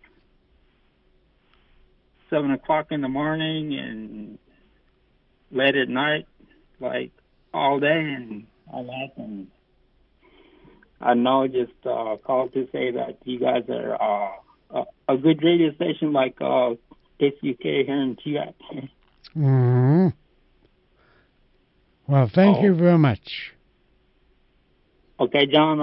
7 o'clock in the morning and late at night, like all day and all that. And I know just called to say that you guys are a good radio station like KCUK here in Chiat. Mm-hmm. Well, thank you very much. Okay, John,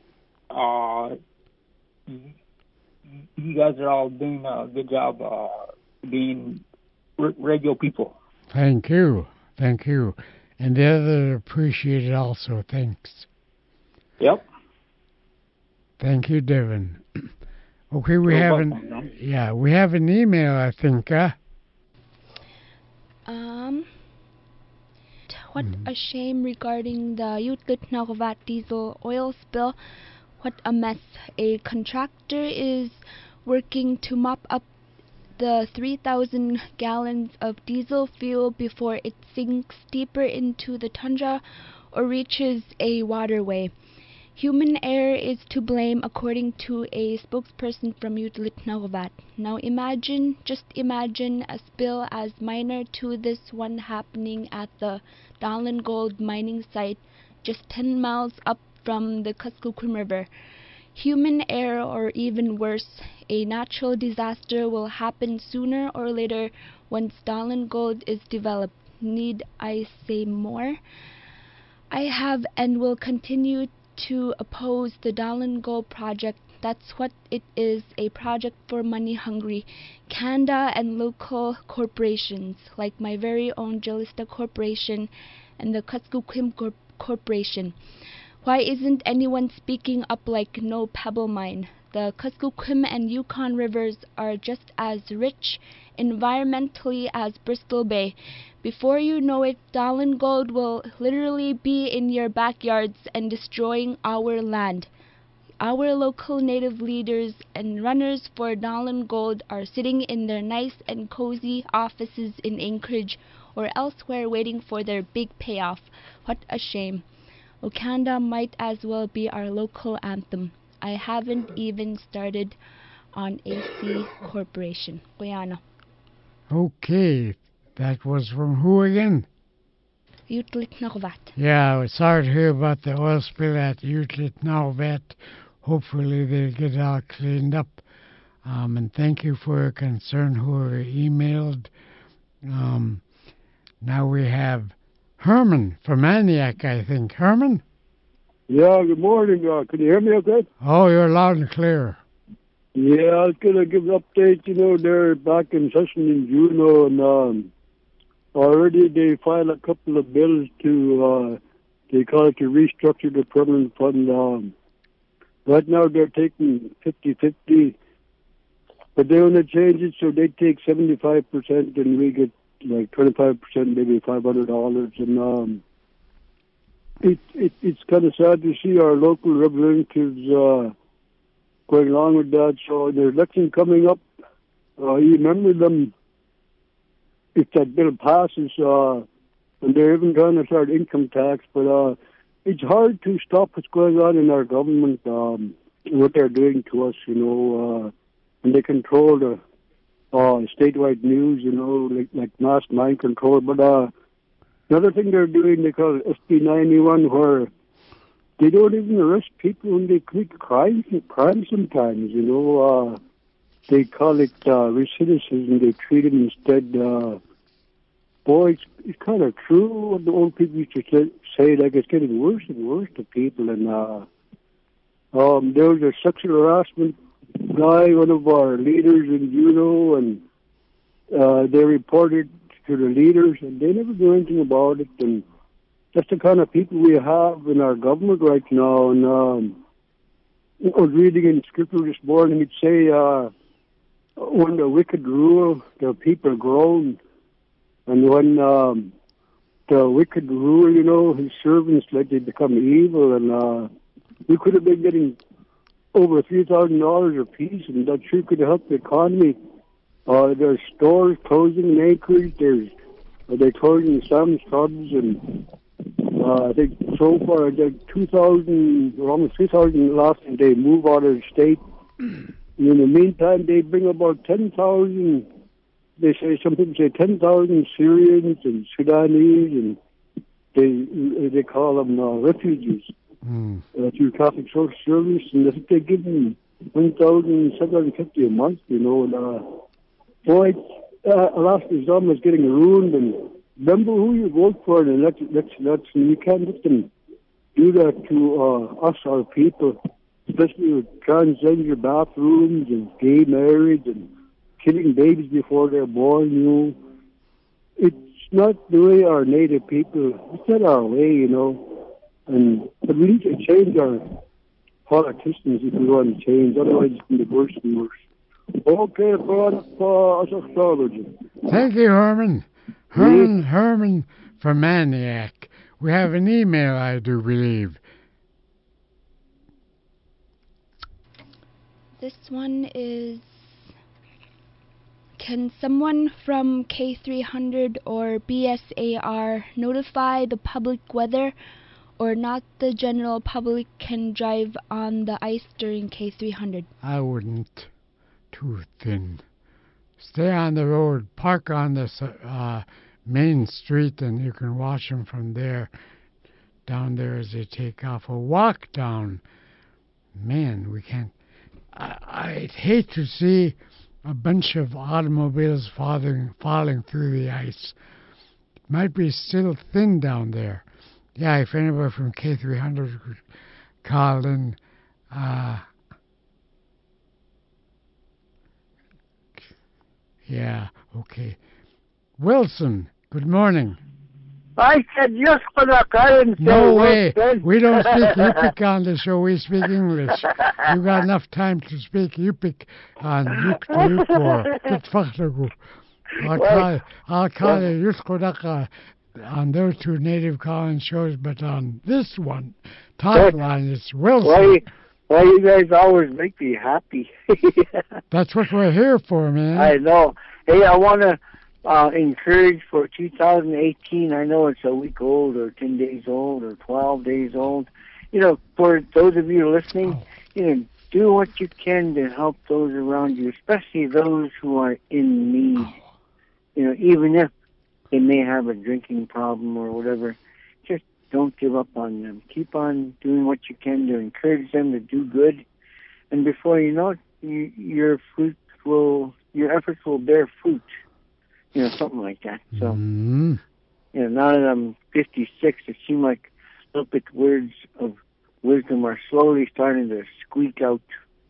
you guys are all doing a good job being radio people. Thank you. Thank you. And the other appreciate it also. Thanks. Yep. Thank you, Devin. Okay, we have we have an email, I think, What a shame regarding the Uhtlit Naurvat diesel oil spill. What a mess. A contractor is working to mop up the 3,000 gallons of diesel fuel before it sinks deeper into the tundra or reaches a waterway. Human error is to blame, according to a spokesperson from Uhtlit Naurvat. Now just imagine a spill as minor to this one happening at the Donlin Gold mining site just 10 miles up from the Kuskokwim River. Human error, or even worse, a natural disaster will happen sooner or later once Donlin Gold is developed. Need I say more? I have and will continue to oppose the Donlin Gold project. That's what it is, a project for money-hungry Canada and local corporations, like my very own Jalista Corporation and the Kuskokwim Corporation. Why isn't anyone speaking up like No Pebble Mine? The Kuskokwim and Yukon rivers are just as rich environmentally as Bristol Bay. Before you know it, Donlin Gold will literally be in your backyards and destroying our land. Our local native leaders and runners for Donlin Gold are sitting in their nice and cozy offices in Anchorage or elsewhere waiting for their big payoff. What a shame. Okanda might as well be our local anthem. I haven't even started on AC Corporation. Guyana. Okay, that was from who again? Uhtlit Naurvat. Yeah, sorry to hear about the oil spill at Uhtlit Naurvat. Hopefully they'll get it all cleaned up. And thank you for your concern, whoever emailed. Now we have Herman from Aniak, I think. Herman? Yeah, good morning. Can you hear me okay? Oh, you're loud and clear. Yeah, I was going to give an update. They're back in session in Juneau, and already they filed a couple of bills to, they call it to restructure the permanent fund. Right now they're taking 50-50, but they want to change it so they take 75% and we get like 25%, maybe $500. And it's kind of sad to see our local representatives going along with that. So there's election coming up. You remember them, if that bill passes, and they're even trying to start income tax, but it's hard to stop what's going on in our government, what they're doing to us, and they control the statewide news, like mass mind control. But Another thing they're doing, they call it SB 91, where they don't even arrest people when they commit crimes sometimes, you know. They call it recidivism. They treat them instead. Boy, it's kind of true what the old people used to say, like it's getting worse and worse to people. And there was a sexual harassment guy, one of our leaders in Juneau, and they reported to the leaders, and they never do anything about it. And that's the kind of people we have in our government right now. And I was reading in Scripture this morning, it'd say, when the wicked rule, the people groan. And when the wicked rule, you know, his servants, like they become evil. And we could have been getting over $3,000 apiece, and that sure could have helped the economy. There's stores closing in Anchorage. They're closing Sam's Clubs, and I think so far, 2,000, or almost 3,000 lost, and they move out of the state. In the meantime, they bring about 10,000, they say, some people say 10,000 Syrians and Sudanese, and they call them refugees through Catholic Social Service, and they give them $1,750 a month, you know. And, boy, Alaska's army is getting ruined, and remember who you vote for in the election. You can't let them do that to us, our people, especially with transgender bathrooms and gay marriage and killing babies before they're born, you know. It's not the way our native people, it's not our way, you know. But we need to change our politicians if we want to change, otherwise it's going to be worse and worse. Okay, thank you, Herman. Herman from Maniac. We have an email, I do believe. This one is, can someone from K300 or BSAR notify the public whether or not the general public can drive on the ice during K300? I wouldn't. Too thin. Stay on the road, park on the main street, and you can watch them from there, down there as they take off, or walk down. Man, we can't. I'd hate to see a bunch of automobiles falling through the ice. It might be still thin down there. Yeah, if anybody from K300 could call in. Yeah, okay. Wilson, good morning. I said yes for the current. No way. We don't speak Yupik on the show. We speak English. You got enough time to speak Yupik on Yuk. I'll call you Yuskodak on those two native calling shows, but on this one, top line, it's Wilson. Why you guys always make me happy? That's what we're here for, man. I know. Hey, I want to encourage for 2018. I know it's a week old or 10 days old or 12 days old. You know, for those of you listening, you know, do what you can to help those around you, especially those who are in need. You know, even if they may have a drinking problem or whatever, just don't give up on them. Keep on doing what you can to encourage them to do good. And before you know it, your efforts will bear fruit. You know, something like that. So, you know, now that I'm 56, it seems like little bit words of wisdom are slowly starting to squeak out.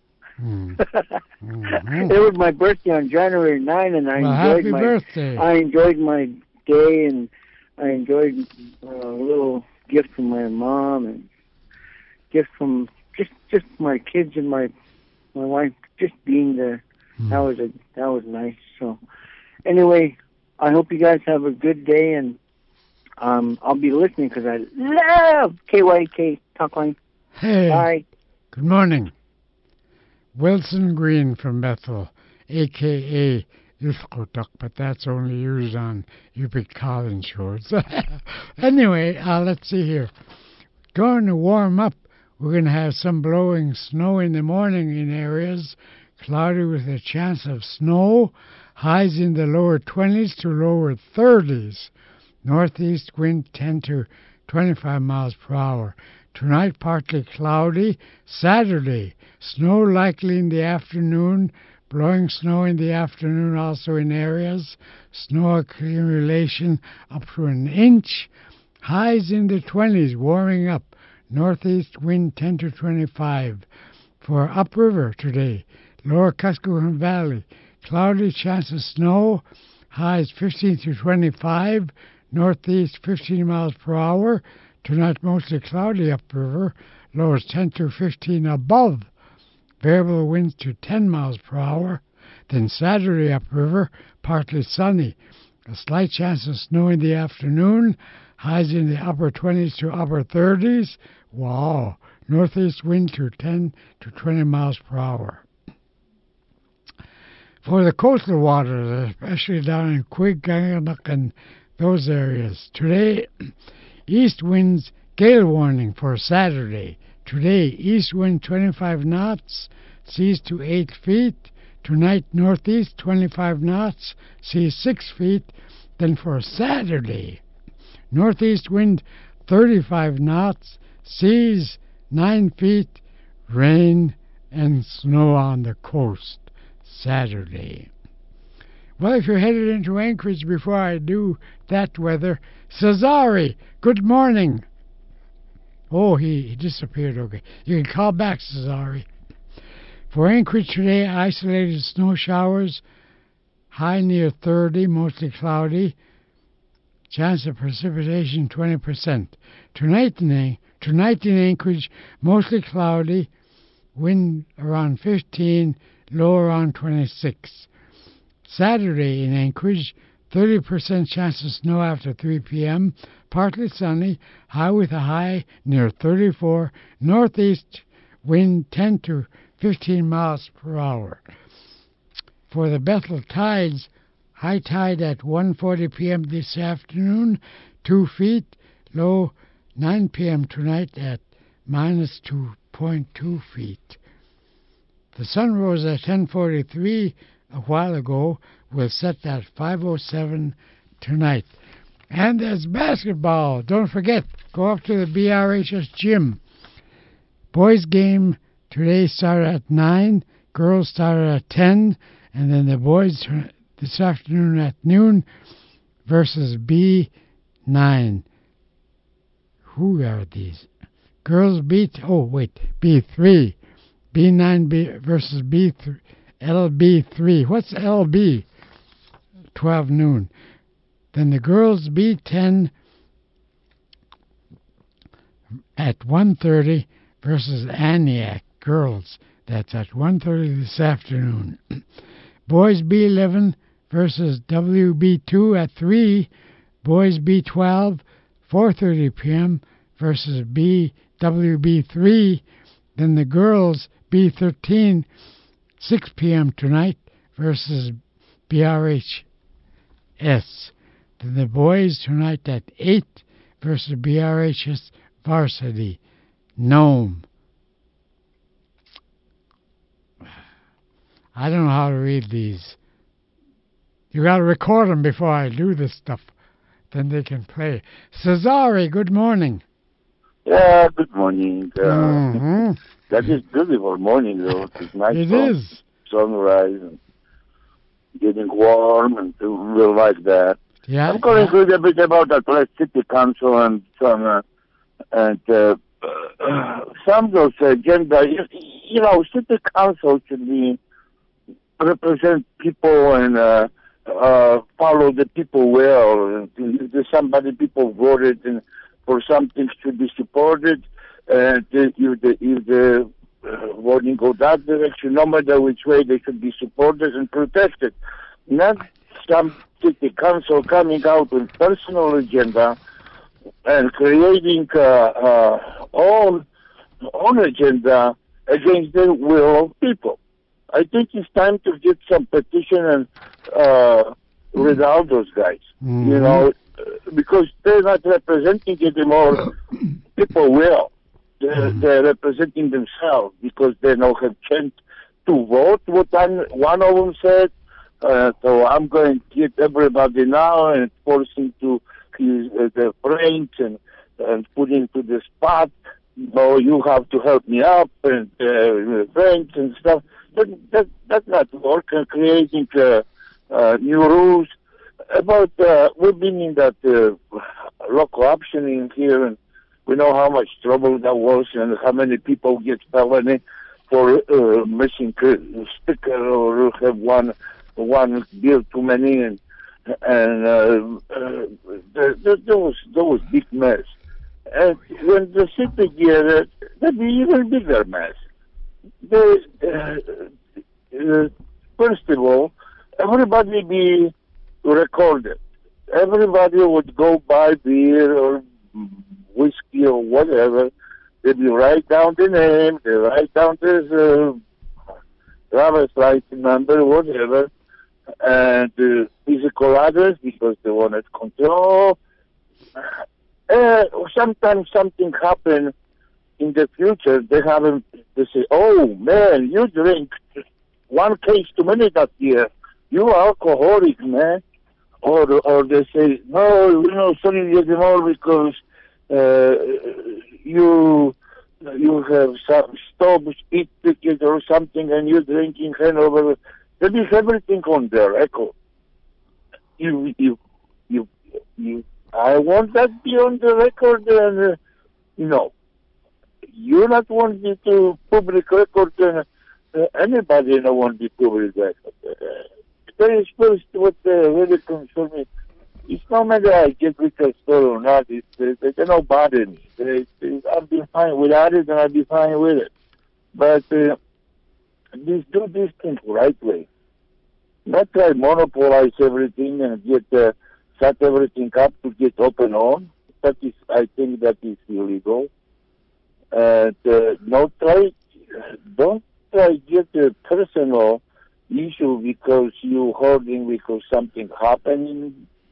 It was my birthday on January 9, and I enjoyed my day, and I enjoyed a little gift from my mom and gift from just my kids and my wife just being there. That was nice. So anyway, I hope you guys have a good day, and I'll be listening because I love KYK Talk Line. Hey. Bye. Good morning. Wilson Green from Bethel, a.k.a. Yuskotuk, but that's only used on Yupik Collins shows. Anyway, let's see here. Going to warm up. We're going to have some blowing snow in the morning in areas, cloudy with a chance of snow, highs in the lower 20s to lower 30s. Northeast wind 10 to 25 miles per hour. Tonight, partly cloudy. Saturday, snow likely in the afternoon. Blowing snow in the afternoon also in areas. Snow accumulation up to an inch. Highs in the 20s, warming up. Northeast wind 10 to 25. For upriver today, lower Kuskokwim Valley, cloudy, chance of snow. Highs 15 to 25. Northeast 15 miles per hour. Tonight mostly cloudy upriver. Lows 10 to 15 above. Variable winds to 10 miles per hour. Then Saturday upriver, partly sunny. A slight chance of snow in the afternoon. Highs in the upper 20s to upper 30s. Wow. Northeast wind to 10 to 20 miles per hour. For the coastal waters, especially down in Quiganganuk and those areas, today, east winds, gale warning for Saturday. Today, east wind 25 knots, seas to 8 feet. Tonight, northeast 25 knots, seas 6 feet. Then for Saturday, northeast wind 35 knots, seas 9 feet, rain and snow on the coast Saturday. Well, if you're headed into Anchorage before I do that weather, Cesare, good morning. Oh, he disappeared. Okay. You can call back, Cesare. For Anchorage today, isolated snow showers, high near 30, mostly cloudy. Chance of precipitation 20%. Tonight in Anchorage, mostly cloudy, wind around 15, low around 26. Saturday in Anchorage, 30% chance of snow after 3 p.m., partly sunny, high with a high near 34, northeast wind 10 to 15 miles per hour. For the Bethel tides, high tide at 1:40 p.m. this afternoon, 2 feet, low 9 p.m. tonight at minus 2.2 feet. The sun rose at 10:43 a while ago, will set at 5:07 tonight. And there's basketball. Don't forget, go up to the BRHS gym. Boys game today started at 9, girls started at 10, and then the boys this afternoon at noon versus B9. Who are these? Girls B3. B9 versus B3. LB3. What's LB? 12 noon. Then the girls B10 at 1:30 versus Aniak girls. That's at 1:30 this afternoon. Boys B11 versus WB2 at 3. Boys B12, 4:30 p.m. versus WB3. Then the girls B13, 6 p.m. tonight versus BRHS. Then the boys tonight at 8 versus BRHS varsity. Nome. I don't know how to read these. You got to record them before I do this stuff. Then they can play. Cesare, good morning. Yeah, good morning. That is beautiful morning, though. It's nice. It is. Sunrise and getting warm and real like that. Yeah. I'm going to read a bit about the Place City Council and some of those agenda. You know, City Council should be represent people and follow the people well. If there's somebody people voted and for something should be supported, and if the voting go that direction, no matter which way, they should be supported and protected. Not some city council coming out with personal agenda and creating own agenda against the will of people. I think it's time to get some petition and rid all those guys. Mm-hmm. You know, because they're not representing anymore people will. They're representing themselves because they don't have chance to vote. What one of them said, so I'm going to get everybody now and forcing to the frames and put into the spot. No, you have to help me up and frames and stuff. That's not work. And creating new rules about. We've been in that local optioning here, and we know how much trouble that was, and how many people get felony for missing sticker or have one bill too many, and there was big mess. And when the city get it, there'd be even bigger mess. First of all, everybody be recorded. Everybody would go buy beer or whiskey or whatever. They'd be write down the name, they write down the driver's license number, whatever, and the physical address because they wanted control. Sometimes something happen in the future. They say, "Oh man, you drink one case too many that year. You are alcoholic, man." Or they say, "No, we're not selling you anymore because you have some stop speed ticket or something, and you're drinking Hanover." That is everything on the record. I want that be on the record, and you not want me to public record, and anybody don't want me public record. That is first what really concerns me. It's no matter I get liquor store or not. They don't bother me. I'll be fine without it, and I'll be fine with it. But do this thing right way. Not try monopolize everything and get set everything up to get open on. I think that is illegal. And don't try get a personal issue because you holding because something happened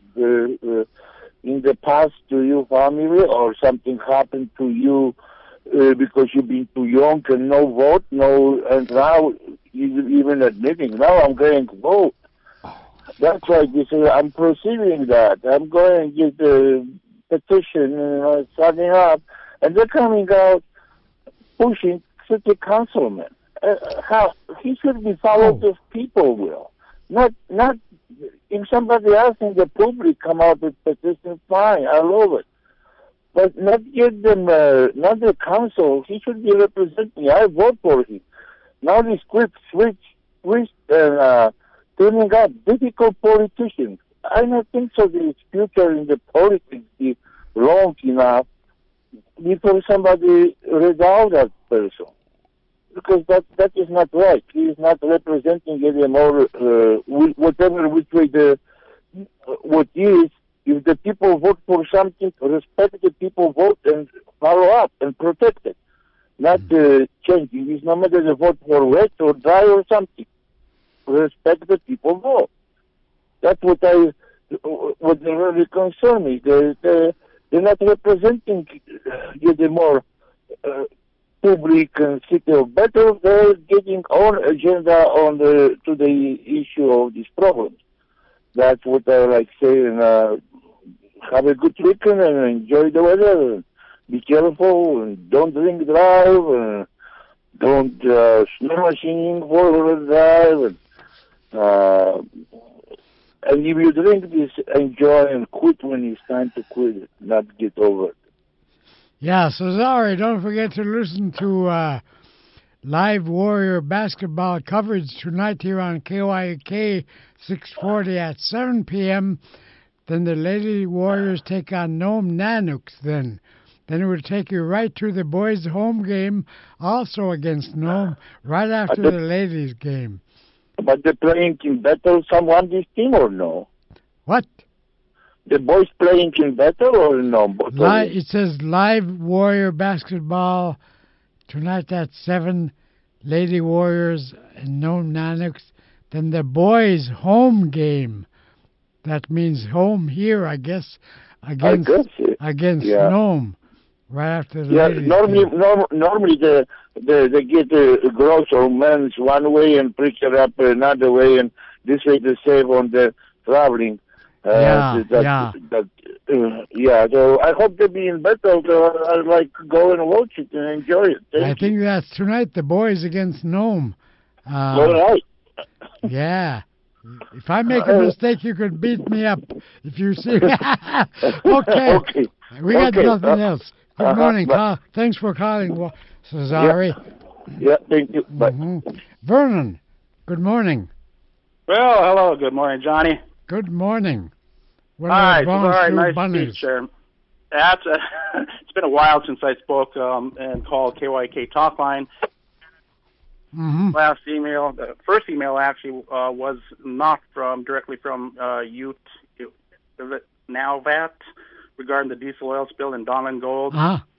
in the past to your family, or something happened to you because you've been too young and no vote, and now even admitting, now I'm going to vote. That's why I'm proceeding that. I'm going to get a petition, starting up, and they're coming out pushing city councilmen. How he should be followed as people will, not if somebody else in the public come out with petition. Fine, I love it, but not get them, not the council. He should be representing. I vote for him. Now this quick switch, turning up difficult politicians. I don't think so. The future in the politics is long enough before somebody read out that person. Because that is not right. He is not representing anymore whatever which way what is. If the people vote for something, respect the people vote and follow up and protect it. Not changing. It's no matter the vote for wet or dry or something. Respect the people vote. That's what really concern me. They're not representing anymore. Public and city of better, they're getting own agenda to the issue of these problems. That's what I like saying. Have a good weekend and enjoy the weather. And be careful and don't drink drive. And don't snow machining forward drive. And if you drink this, enjoy and quit when it's time to quit it, not get over it. Yeah, so Zari, don't forget to listen to live Warrior basketball coverage tonight here on KYK 640 at 7 p.m. Then the Lady Warriors take on Nome Nanooks then. Then it will take you right to the boys' home game, also against Nome, right after the ladies' game. But they're playing in battle someone this team or no? What? The boys playing in battle or no? It says live Warrior basketball tonight at 7, Lady Warriors and Nome Nanooks. Then the boys' home game. That means home here, I guess, against Nome. Right after the ladies normally they get girls or men one way and preach it up another way, and this way they save on the traveling. Yeah, so I hope to be in Bethel. I'd like to go and watch it and enjoy it. I think that's tonight, the boys against Nome. All right. Yeah. If I make a mistake, you can beat me up if you see. Okay. We got nothing else. Good morning, Carl. Thanks for calling, Cesare. Yeah, thank you. Bye. Vernon, good morning. Well, hello. Good morning, Johnny. Good morning. Hi, Cesare. Nice speech, sir. It's been a while since I spoke and called KYK Talk Line. Last email, the first email actually was not directly from Ute Nowvat regarding the diesel oil spill in Donlin Gold.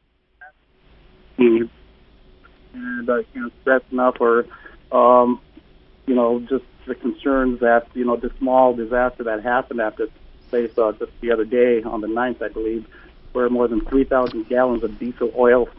And I can't stress enough, or just the concerns that the small disaster that happened at this place just the other day on the 9th, I believe, where more than 3,000 gallons of diesel oil,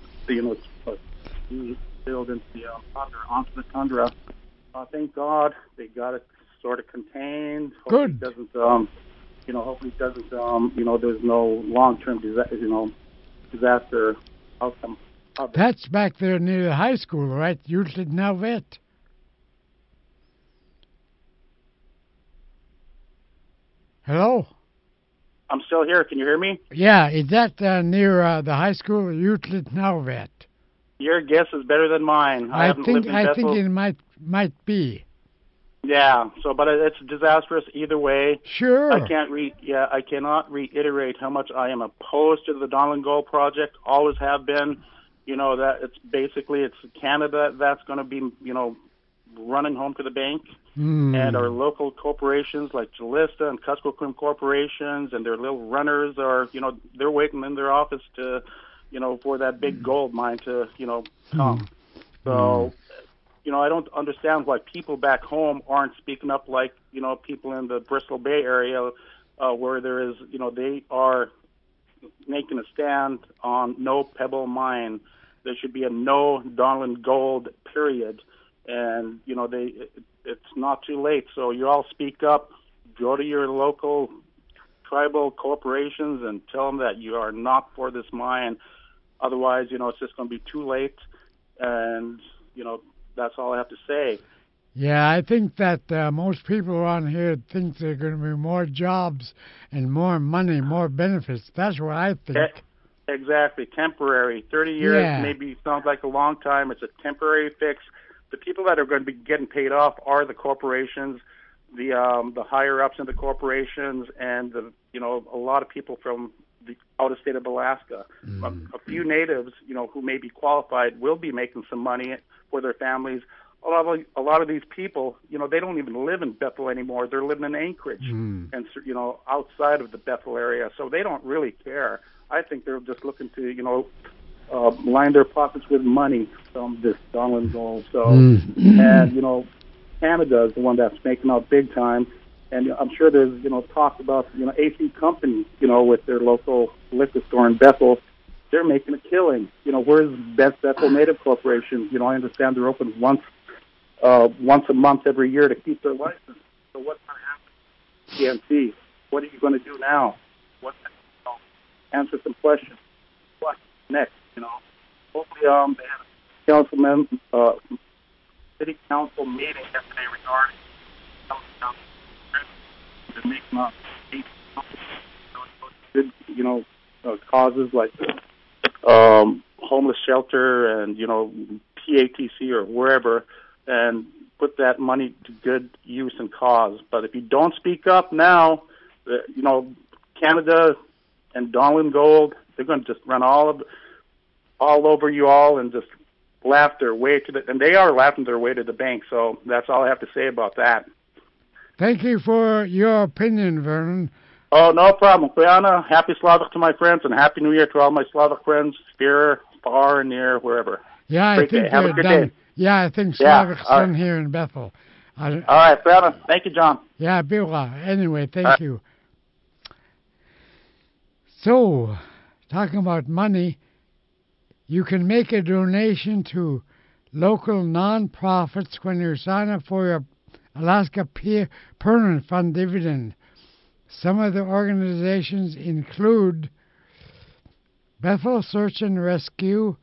spilled into the onto the tundra. Thank God they got it sort of contained. Good. Hopefully it doesn't. There's no long-term disaster outcome. That's back there near the high school, right? Euclid Nowvet. Hello? I'm still here. Can you hear me? Yeah, is that near the high school, Euclid Nowvet? Your guess is better than mine. I think it might be. Yeah. But it's disastrous either way. Sure. I cannot reiterate how much I am opposed to the Donlin Gold project. Always have been. That it's Canada that's going to be running home to the bank, and our local corporations like Jalista and Kuskokwim corporations and their little runners are they're waiting in their office to for that big gold mine to, come. So, I don't understand why people back home aren't speaking up like, people in the Bristol Bay area, where there is, they are making a stand on no Pebble mine. There should be a no Donlin Gold, period. And, it's not too late. So you all speak up, go to your local tribal corporations and tell them that you are not for this mine. Otherwise, it's just going to be too late, and, that's all I have to say. Yeah, I think that most people around here think there are going to be more jobs and more money, more benefits. That's what I think. Exactly. Temporary. 30 years maybe sounds like a long time. It's a temporary fix. The people that are going to be getting paid off are the corporations, the higher-ups in the corporations, and, a lot of people from the outer state of Alaska. A few natives, who may be qualified will be making some money for their families. A lot of these people, they don't even live in Bethel anymore. They're living in Anchorage and, outside of the Bethel area. So they don't really care. I think they're just looking to, line their pockets with money from this Donlin Gold. So, and, Canada is the one that's making out big time. And I'm sure there's, talk about, AC Company, with their local liquor store in Bethel. They're making a killing. Where's Bethel Native Corporation? I understand they're open once a month every year to keep their license. So what's going to happen? CNC, what are you going to do now? Answer some questions. What next? Hopefully, they had a city council meeting yesterday regarding to make good, causes like homeless shelter and PATC or wherever, and put that money to good use and cause. But if you don't speak up now, Canada and Donlin Gold, they're going to just run all over you all and just laugh their way and they are laughing their way to the bank. So that's all I have to say about that. Thank you for your opinion, Vernon. Oh, no problem. Kuyana, happy Slavic to my friends, and Happy New Year to all my Slavic friends, here, far and near, wherever. Yeah, I think have a good day. Yeah, I think Slavic's done here in Bethel. All right, Kuyana. Thank you, John. Yeah, Bila. Anyway, thank you. So, talking about money, you can make a donation to local non-profits when you sign up for your Alaska Permanent Fund dividend. Some of the organizations include Bethel Search and Rescue,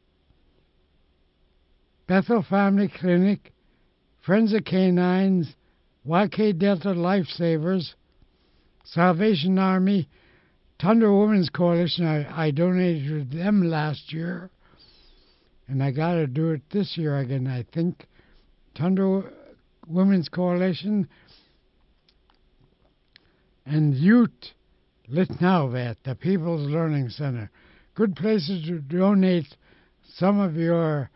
Bethel Family Clinic, Friends of Canines, YK Delta Lifesavers, Salvation Army, Tundra Women's Coalition. I donated to them last year, and I got to do it this year again, I think. Tundra Women's Coalition and Youth Litnauvet, the People's Learning Center. Good places to donate some of your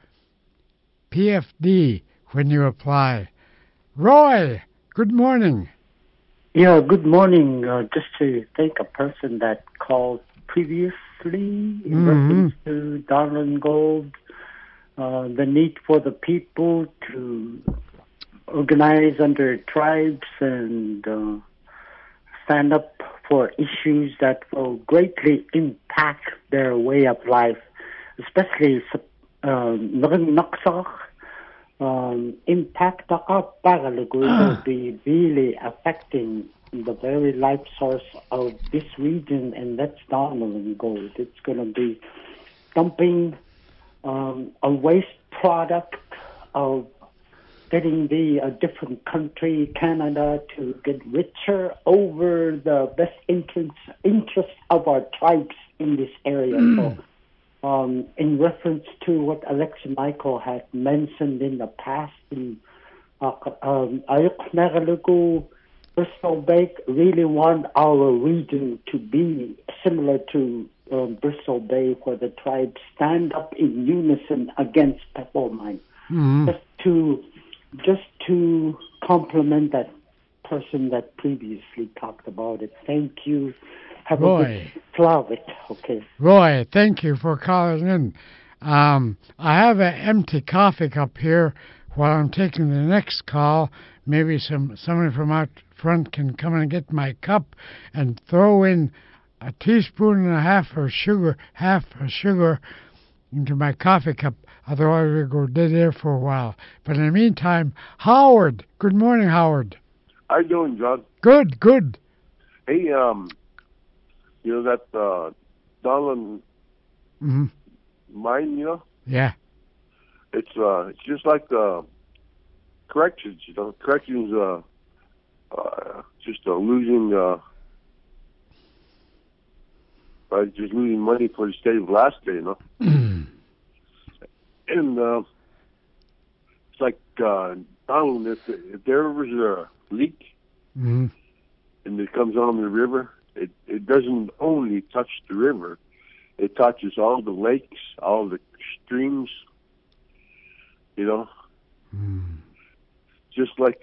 PFD when you apply. Roy, good morning. Yeah, good morning. Just to thank a person that called previously in reference to Donlin Gold, the need for the people to organize under tribes and stand up for issues that will greatly impact their way of life, especially impact will be really affecting the very life source of this region, and that's Donlin Gold. It's going to be dumping a waste product of getting the different country, Canada, to get richer over the best interest of our tribes in this area. So, in reference to what Alexa Michael had mentioned in the past, Bristol Bay really want our region to be similar to Bristol Bay, where the tribes stand up in unison against pebble mine. Just to compliment that person that previously talked about it. Thank you. Have a good Slavic. Okay. Roy, thank you for calling in. I have an empty coffee cup here while I'm taking the next call. Maybe somebody from out front can come and get my cup and throw in a teaspoon and a half of sugar into my coffee cup. Otherwise, we'll go dead air for a while. But in the meantime, Howard. Good morning, Howard. How you doing, John? Good, good. Hey, you know that Donlin mine, you know? Yeah. It's just like corrections, you know. Corrections, just losing, just losing money for the state of Alaska, you know. And it's like Donlin, if there was a leak and it comes on the river, it doesn't only touch the river, it touches all the lakes, all the streams, you know. Just like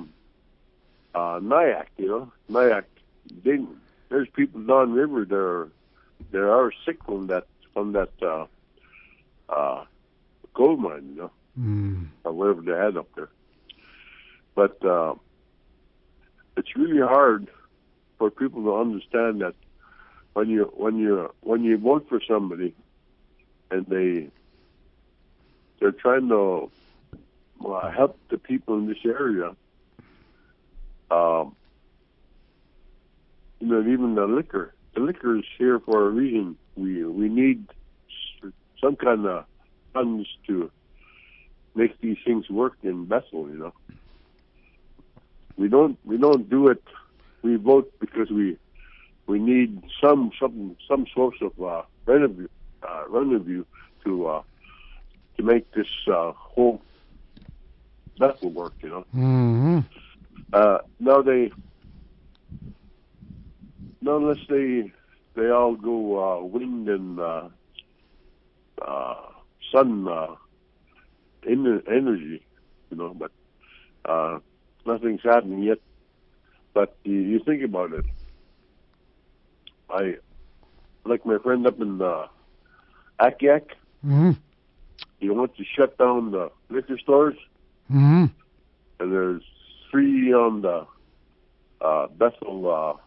Nyack, you know. Nyack, there's people down river that are sick from that gold mine, you know, or whatever they had up there. But it's really hard for people to understand that when you vote for somebody and they're trying to help the people in this area, you know, even the liquor is here for a reason. We need some kind of funds to make these things work in Bethel, you know. We don't do it. We vote because we need some source of revenue to make this whole Bethel work, you know. Now unless they all go wind and sun energy, you know, but nothing's happening yet. But you think about it. I like my friend up in Akiak. He wants to shut down the liquor stores, and there's 3 on the Bethel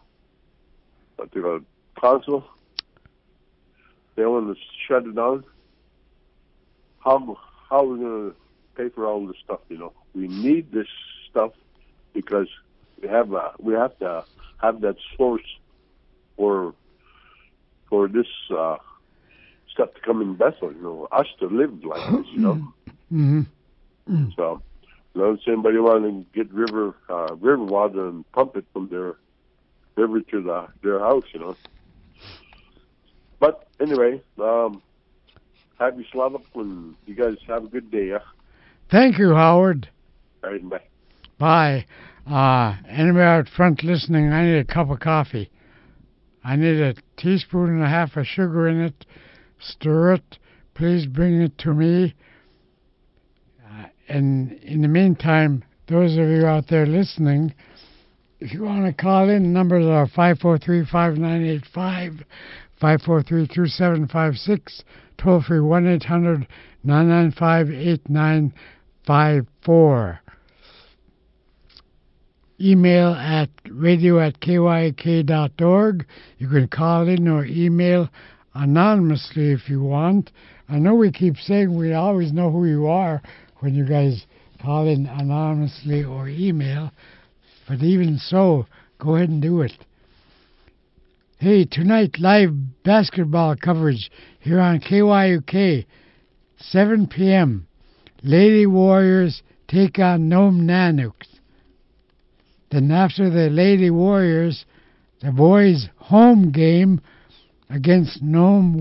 council. They want to shut it down. How are we going to pay for all this stuff? You know, we need this stuff because we have to have that source for this stuff to come in Bethel, us to live like this, Mm-hmm. So, if anybody want to get river water and pump it from their river to their house, But anyway, happy Slavic, and you guys have a good day, yeah? Thank you, Howard. All right, bye. Bye. Anybody out front listening, I need a cup of coffee. I need a teaspoon and a half of sugar in it. Stir it. Please bring it to me. And in the meantime, those of you out there listening, if you want to call in, numbers are 543-5985, 543-2756, toll free 1-800-995-8954. Email at radio@kyk.org. You can call in or email anonymously if you want. I know we keep saying we always know who you are when you guys call in anonymously or email, but even so, go ahead and do it. Hey, tonight, live basketball coverage here on KYUK, 7 p.m. Lady Warriors take on Nome Nanuks. Then after the Lady Warriors, the boys' home game against Nome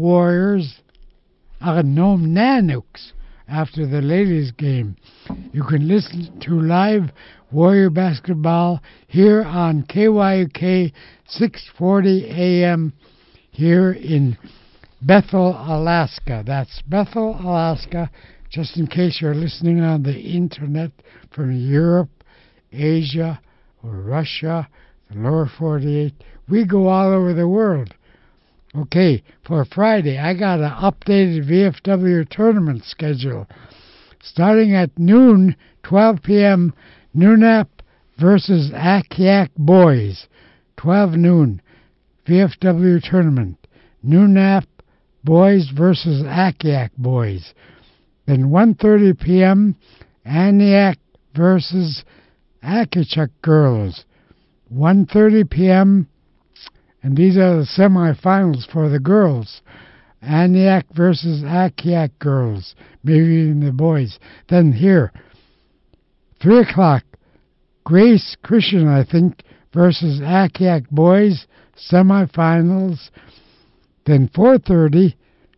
Nanuks after the ladies' game. You can listen to live Warrior basketball here on KYUK 640 AM here in Bethel, Alaska. That's Bethel, Alaska, just in case you're listening on the internet from Europe, Asia, or Russia, the lower 48. We go all over the world. Okay, for Friday, I got an updated VFW tournament schedule. Starting at noon, 12 p.m., Nunap versus Akiak boys. 12 noon, VFW tournament. Nunap boys versus Akiak boys. Then 1:30 p.m., Aniak versus Akichuk girls. 1:30 p.m., and these are the semifinals for the girls. Aniak versus Akiak girls, maybe even the boys. Then here, 3 o'clock, Grace Christian, I think, versus Akiak boys, semifinals. Then 4:30,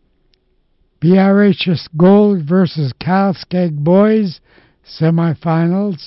BRHS Gold versus Calskag boys, semifinals.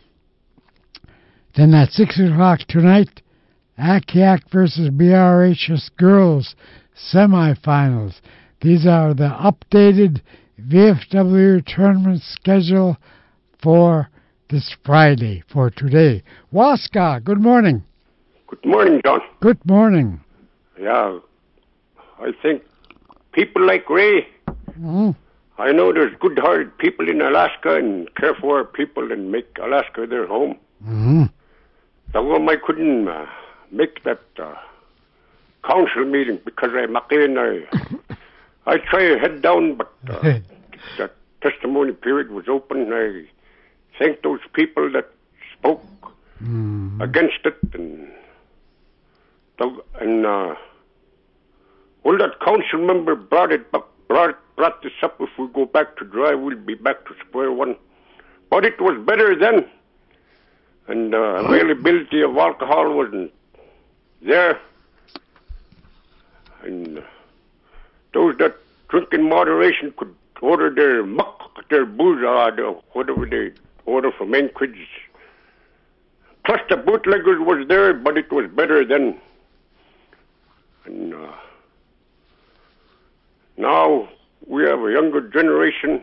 Then at 6 o'clock tonight, Akiak versus BRHS girls, semifinals. These are the updated VFW tournament schedule for this Friday, for today. Waska, good morning. Good morning, John. Good morning. Yeah, I think people like Ray, I know there's good-hearted people in Alaska and care for our people and make Alaska their home. So I couldn't make that council meeting because I'm I try to head down, but the testimony period was open. I thank those people that spoke against it, and well, that council member brought this up. If we go back to dry, we'll be back to square one. But it was better then, and availability of alcohol wasn't there, and those that drink in moderation could order their booze, whatever they order from Anchorage. Plus the bootleggers was there, but it was better then. And now we have a younger generation,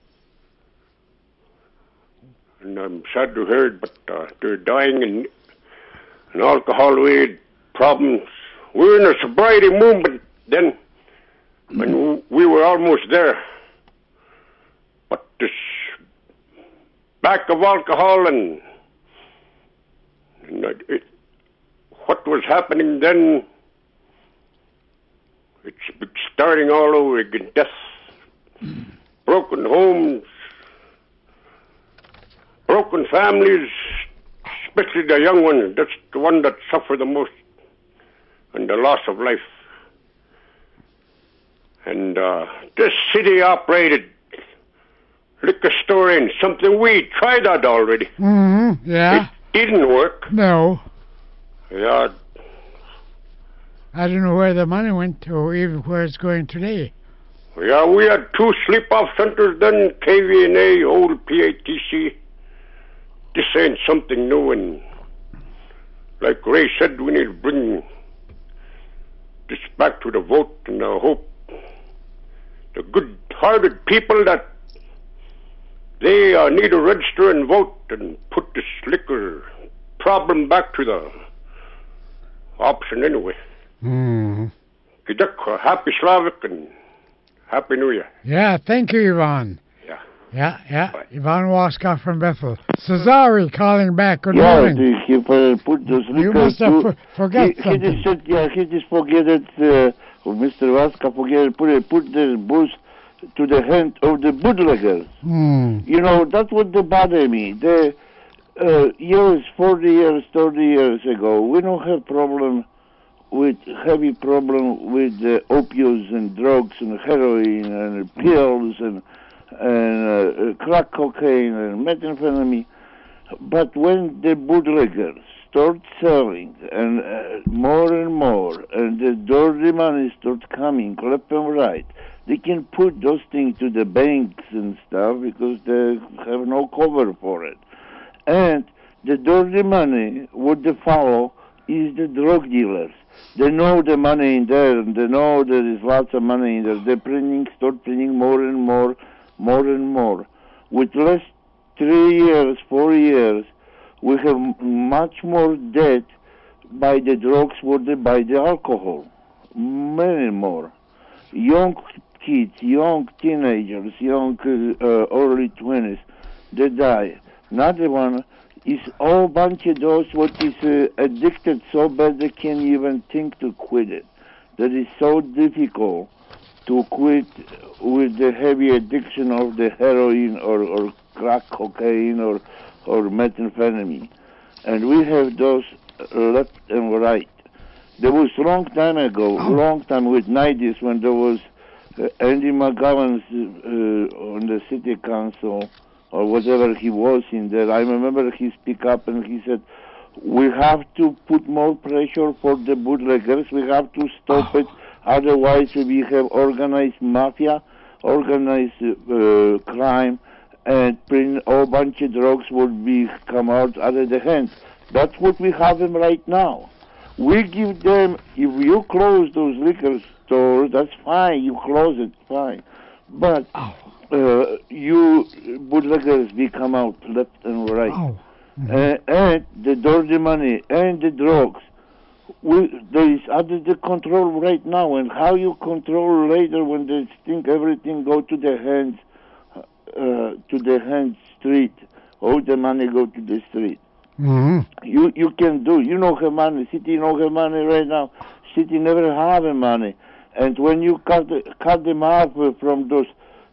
and I'm sad to hear it, but they're dying in alcohol-related problems. We were in a sobriety movement then, and we were almost there. But this lack of alcohol and what was happening then, it's starting all over again. Death, broken homes, broken families, especially the young one. That's the one that suffer the most and the loss of life. And this city-operated liquor store ain't something we tried out already. Mm-hmm. Yeah. It didn't work. No. Yeah. I don't know where the money went to, or even where it's going today. Yeah, we had 2 sleep-off centers then, KVNA, old PATC. This ain't something new, and like Ray said, we need to bring this back to the vote, and I hope the good-hearted people that they need to register and vote and put this liquor problem back to the option anyway. Mm-hmm. Happy Slavic and Happy New Year. Yeah, thank you, Ivan. Yeah. Ivan Waska from Bethel. Cesare calling back. Good morning. He put those you must have forget something. He just forget it. Mr. Waska put the booze to the hand of the bootleggers. You know, that's what bothered me. The years, 40 years, 30 years ago, we don't have heavy problem with opioids and drugs and heroin and pills and crack cocaine and methamphetamine. But when the bootleggers start selling and more and more, and the dirty money starts coming left and right, they can put those things to the banks and stuff because they have no cover for it. And the dirty money, what they follow is the drug dealers. They know the money in there, and they know there is lots of money in there. They start printing more and more. With last 3 years, 4 years, we have much more debt by the drugs than by the alcohol. Many more. Young kids, young teenagers, young early 20s, they die. Another one is all bunch of those what is addicted so bad they can't even think to quit it. That is so difficult to quit with the heavy addiction of the heroin or crack cocaine or methamphetamine. And we have those left and right. There was a long time ago, with 90s, when there was Andy McGovern on the city council, or whatever he was in there. I remember he speak up and he said, we have to put more pressure for the bootleggers. We have to stop it. Otherwise, we have organized mafia, organized crime, and print a bunch of drugs would be come out of the hands. That's what we have them right now. We give them, if you close those liquor stores, that's fine. You close it, fine. But you bootleggers will come out left and right. And the dirty money and the drugs. There is under the control right now, and how you control later when they think everything go to the hands street, all the money go to the street. You can do. You don't have money. City don't have money right now. City never have money, and when you cut them off from those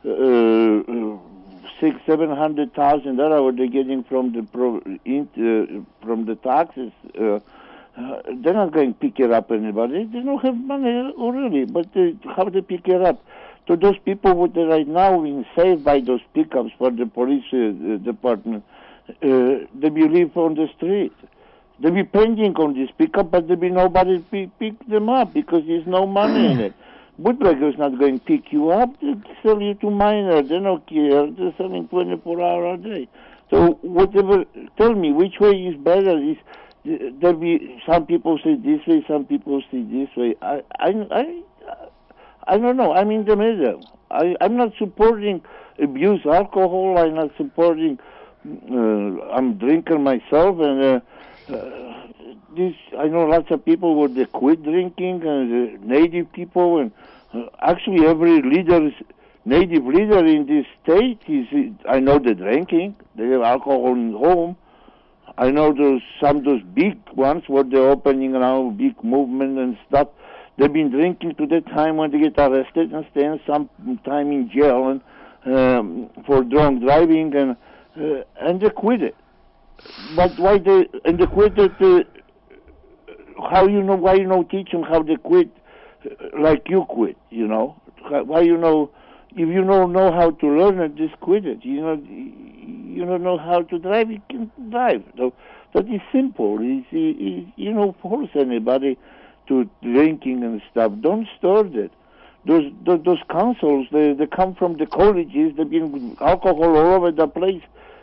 $600,000-700,000 what they're getting from the taxes. They're not going to pick it up anybody. They don't have money already, but how to pick it up? So those people what they right now being saved by those pickups for the police department, they be live on the street. They be pending on this pickup, but there be nobody pick them up because there's no money in it. Bootlegger's not going to pick you up. They sell you to minors. They don't care. They're selling 24 hours a day. So whatever, tell me which way is better. There be some people say this way, some people say this way. I don't know. I'm in the middle. I'm not supporting abuse alcohol. I'm not supporting. I'm drinking myself, and I know lots of people would they quit drinking, and native people, and actually every native leader in this state I know they're drinking. They have alcohol in home. I know some of those big ones what they're opening now, big movement and stuff. They've been drinking to the time when they get arrested and staying some time in jail and for drunk driving, and they quit it. but why the quit it? Why you teach them how to quit like you quit? Why if you don't know how to learn it, just quit it. You don't know how to drive, you can drive. So that is simple. You don't force anybody to drinking and stuff. Don't start it. Those councils, they come from the colleges. They've been with alcohol all over the place.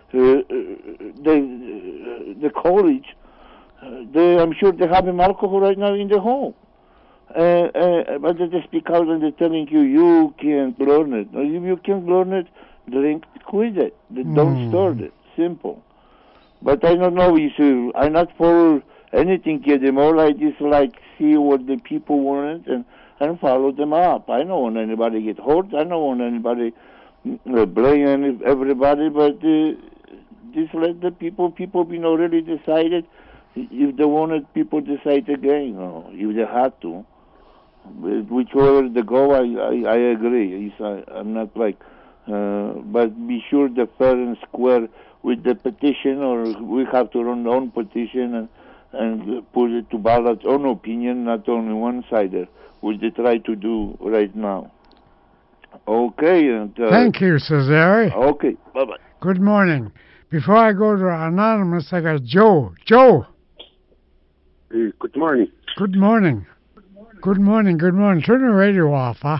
The college, I'm sure they have alcohol right now in the home. But just because they're telling you can't learn it. If you can't learn it, drink, quit it. Don't start it. Simple. But I don't know. I'm not for anything anymore. I just see what the people want and follow them up. I don't want anybody get hurt. I don't want anybody blame everybody. But just let the people already decided. If they wanted, people decide again. If they had to. Whichever they go, I agree. I'm not but be sure the fair and square with the petition, or we have to run our own petition and put it to ballot own opinion, not only one-sided, which they try to do right now. Okay. And, thank you, Cesare. Okay, bye-bye. Good morning. Before I go to Anonymous, I got Joe. Joe. Hey, good morning. Good morning. Good morning. Good morning. Turn the radio off, huh?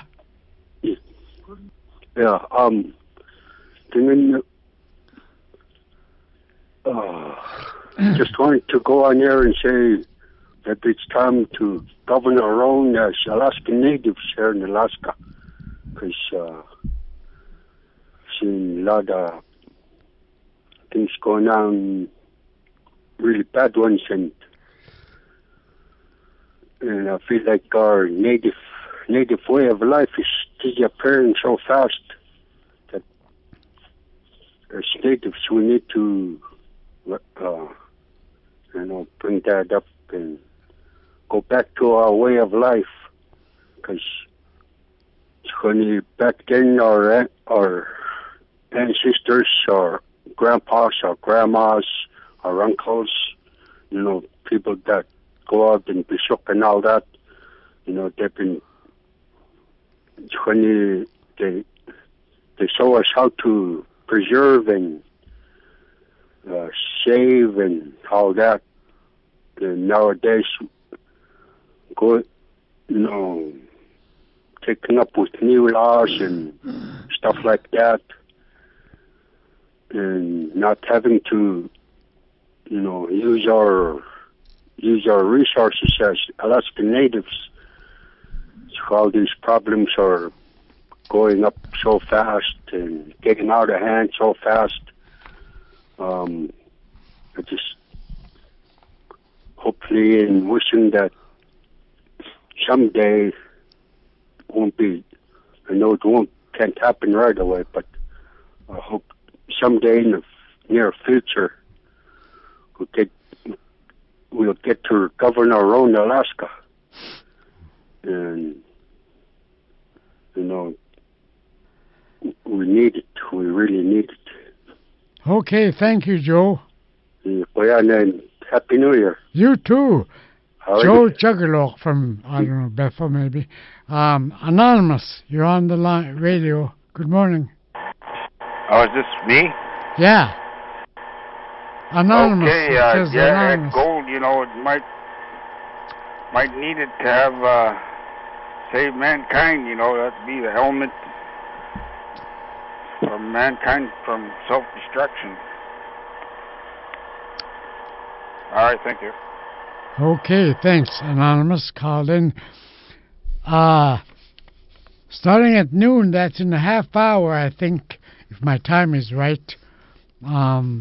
Yeah. Just wanted to go on there and say that it's time to govern our own as Alaskan Natives here in Alaska, because seen a lot of things going on, really bad ones, and I feel like our native way of life is disappearing so fast that as natives we need to bring that up and go back to our way of life, because back then our ancestors, our grandpas, our grandmas, our uncles, people that go out and bishop and all that, they've been, when they show us how to preserve and save and all that. And nowadays, taking up with new laws and stuff like that, and not having to, use our resources as Alaskan Natives. All these problems are going up so fast and getting out of hand so fast. I just hopefully and wishing that someday won't be. I know it can't happen right away, but I hope someday in the near future we'll get to govern our own Alaska. And, we need it. We really need it. Okay, thank you, Joe. Yeah, and Happy New Year. You too. Joe Juggalo from, I don't know, Bethel maybe. Anonymous, you're on the line, radio. Good morning. Oh, is this me? Yeah. Anonymous. Okay, Anonymous. that gold, it might need it to have save mankind, that'd be the element for mankind from self-destruction. All right, thank you. Okay, thanks, Anonymous. Called in. Starting at noon, that's in a half hour, I think, if my time is right. The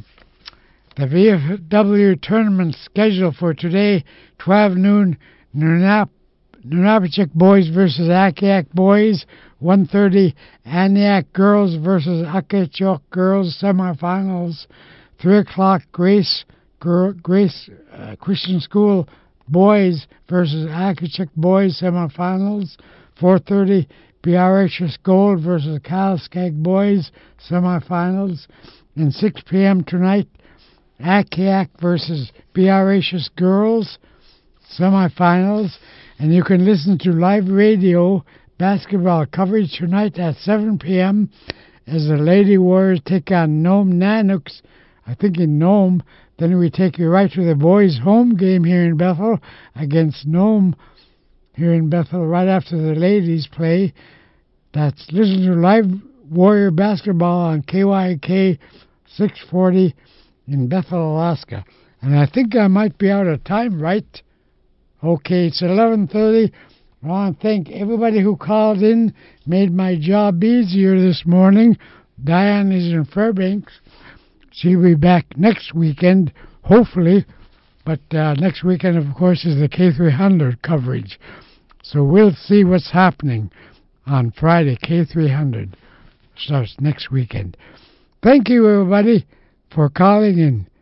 VFW tournament schedule for today, 12 noon, Nunapachik boys versus Akiak boys, 1:30, Aniak girls versus Akachok girls, semifinals, 3 o'clock, Grace Christian School boys versus Akachuk boys, semifinals, 4:30, BRHS Gold versus Kaliskag boys, semifinals, and 6 p.m. tonight, Akiak versus Beatrice Girls semifinals. And you can listen to live radio basketball coverage tonight at 7 p.m. as the Lady Warriors take on Nome Nanooks, I think in Nome. Then we take you right to the boys' home game here in Bethel against Nome here in Bethel right after the ladies play. That's listen to live Warrior basketball on KYK 640 in Bethel, Alaska. And I think I might be out of time, right? Okay, it's 11:30. I want to thank everybody who called in, made my job easier this morning. Diane is in Fairbanks. She'll be back next weekend, hopefully. But next weekend, of course, is the K300 coverage. So we'll see what's happening on Friday. K300 starts next weekend. Thank you, everybody, for calling in.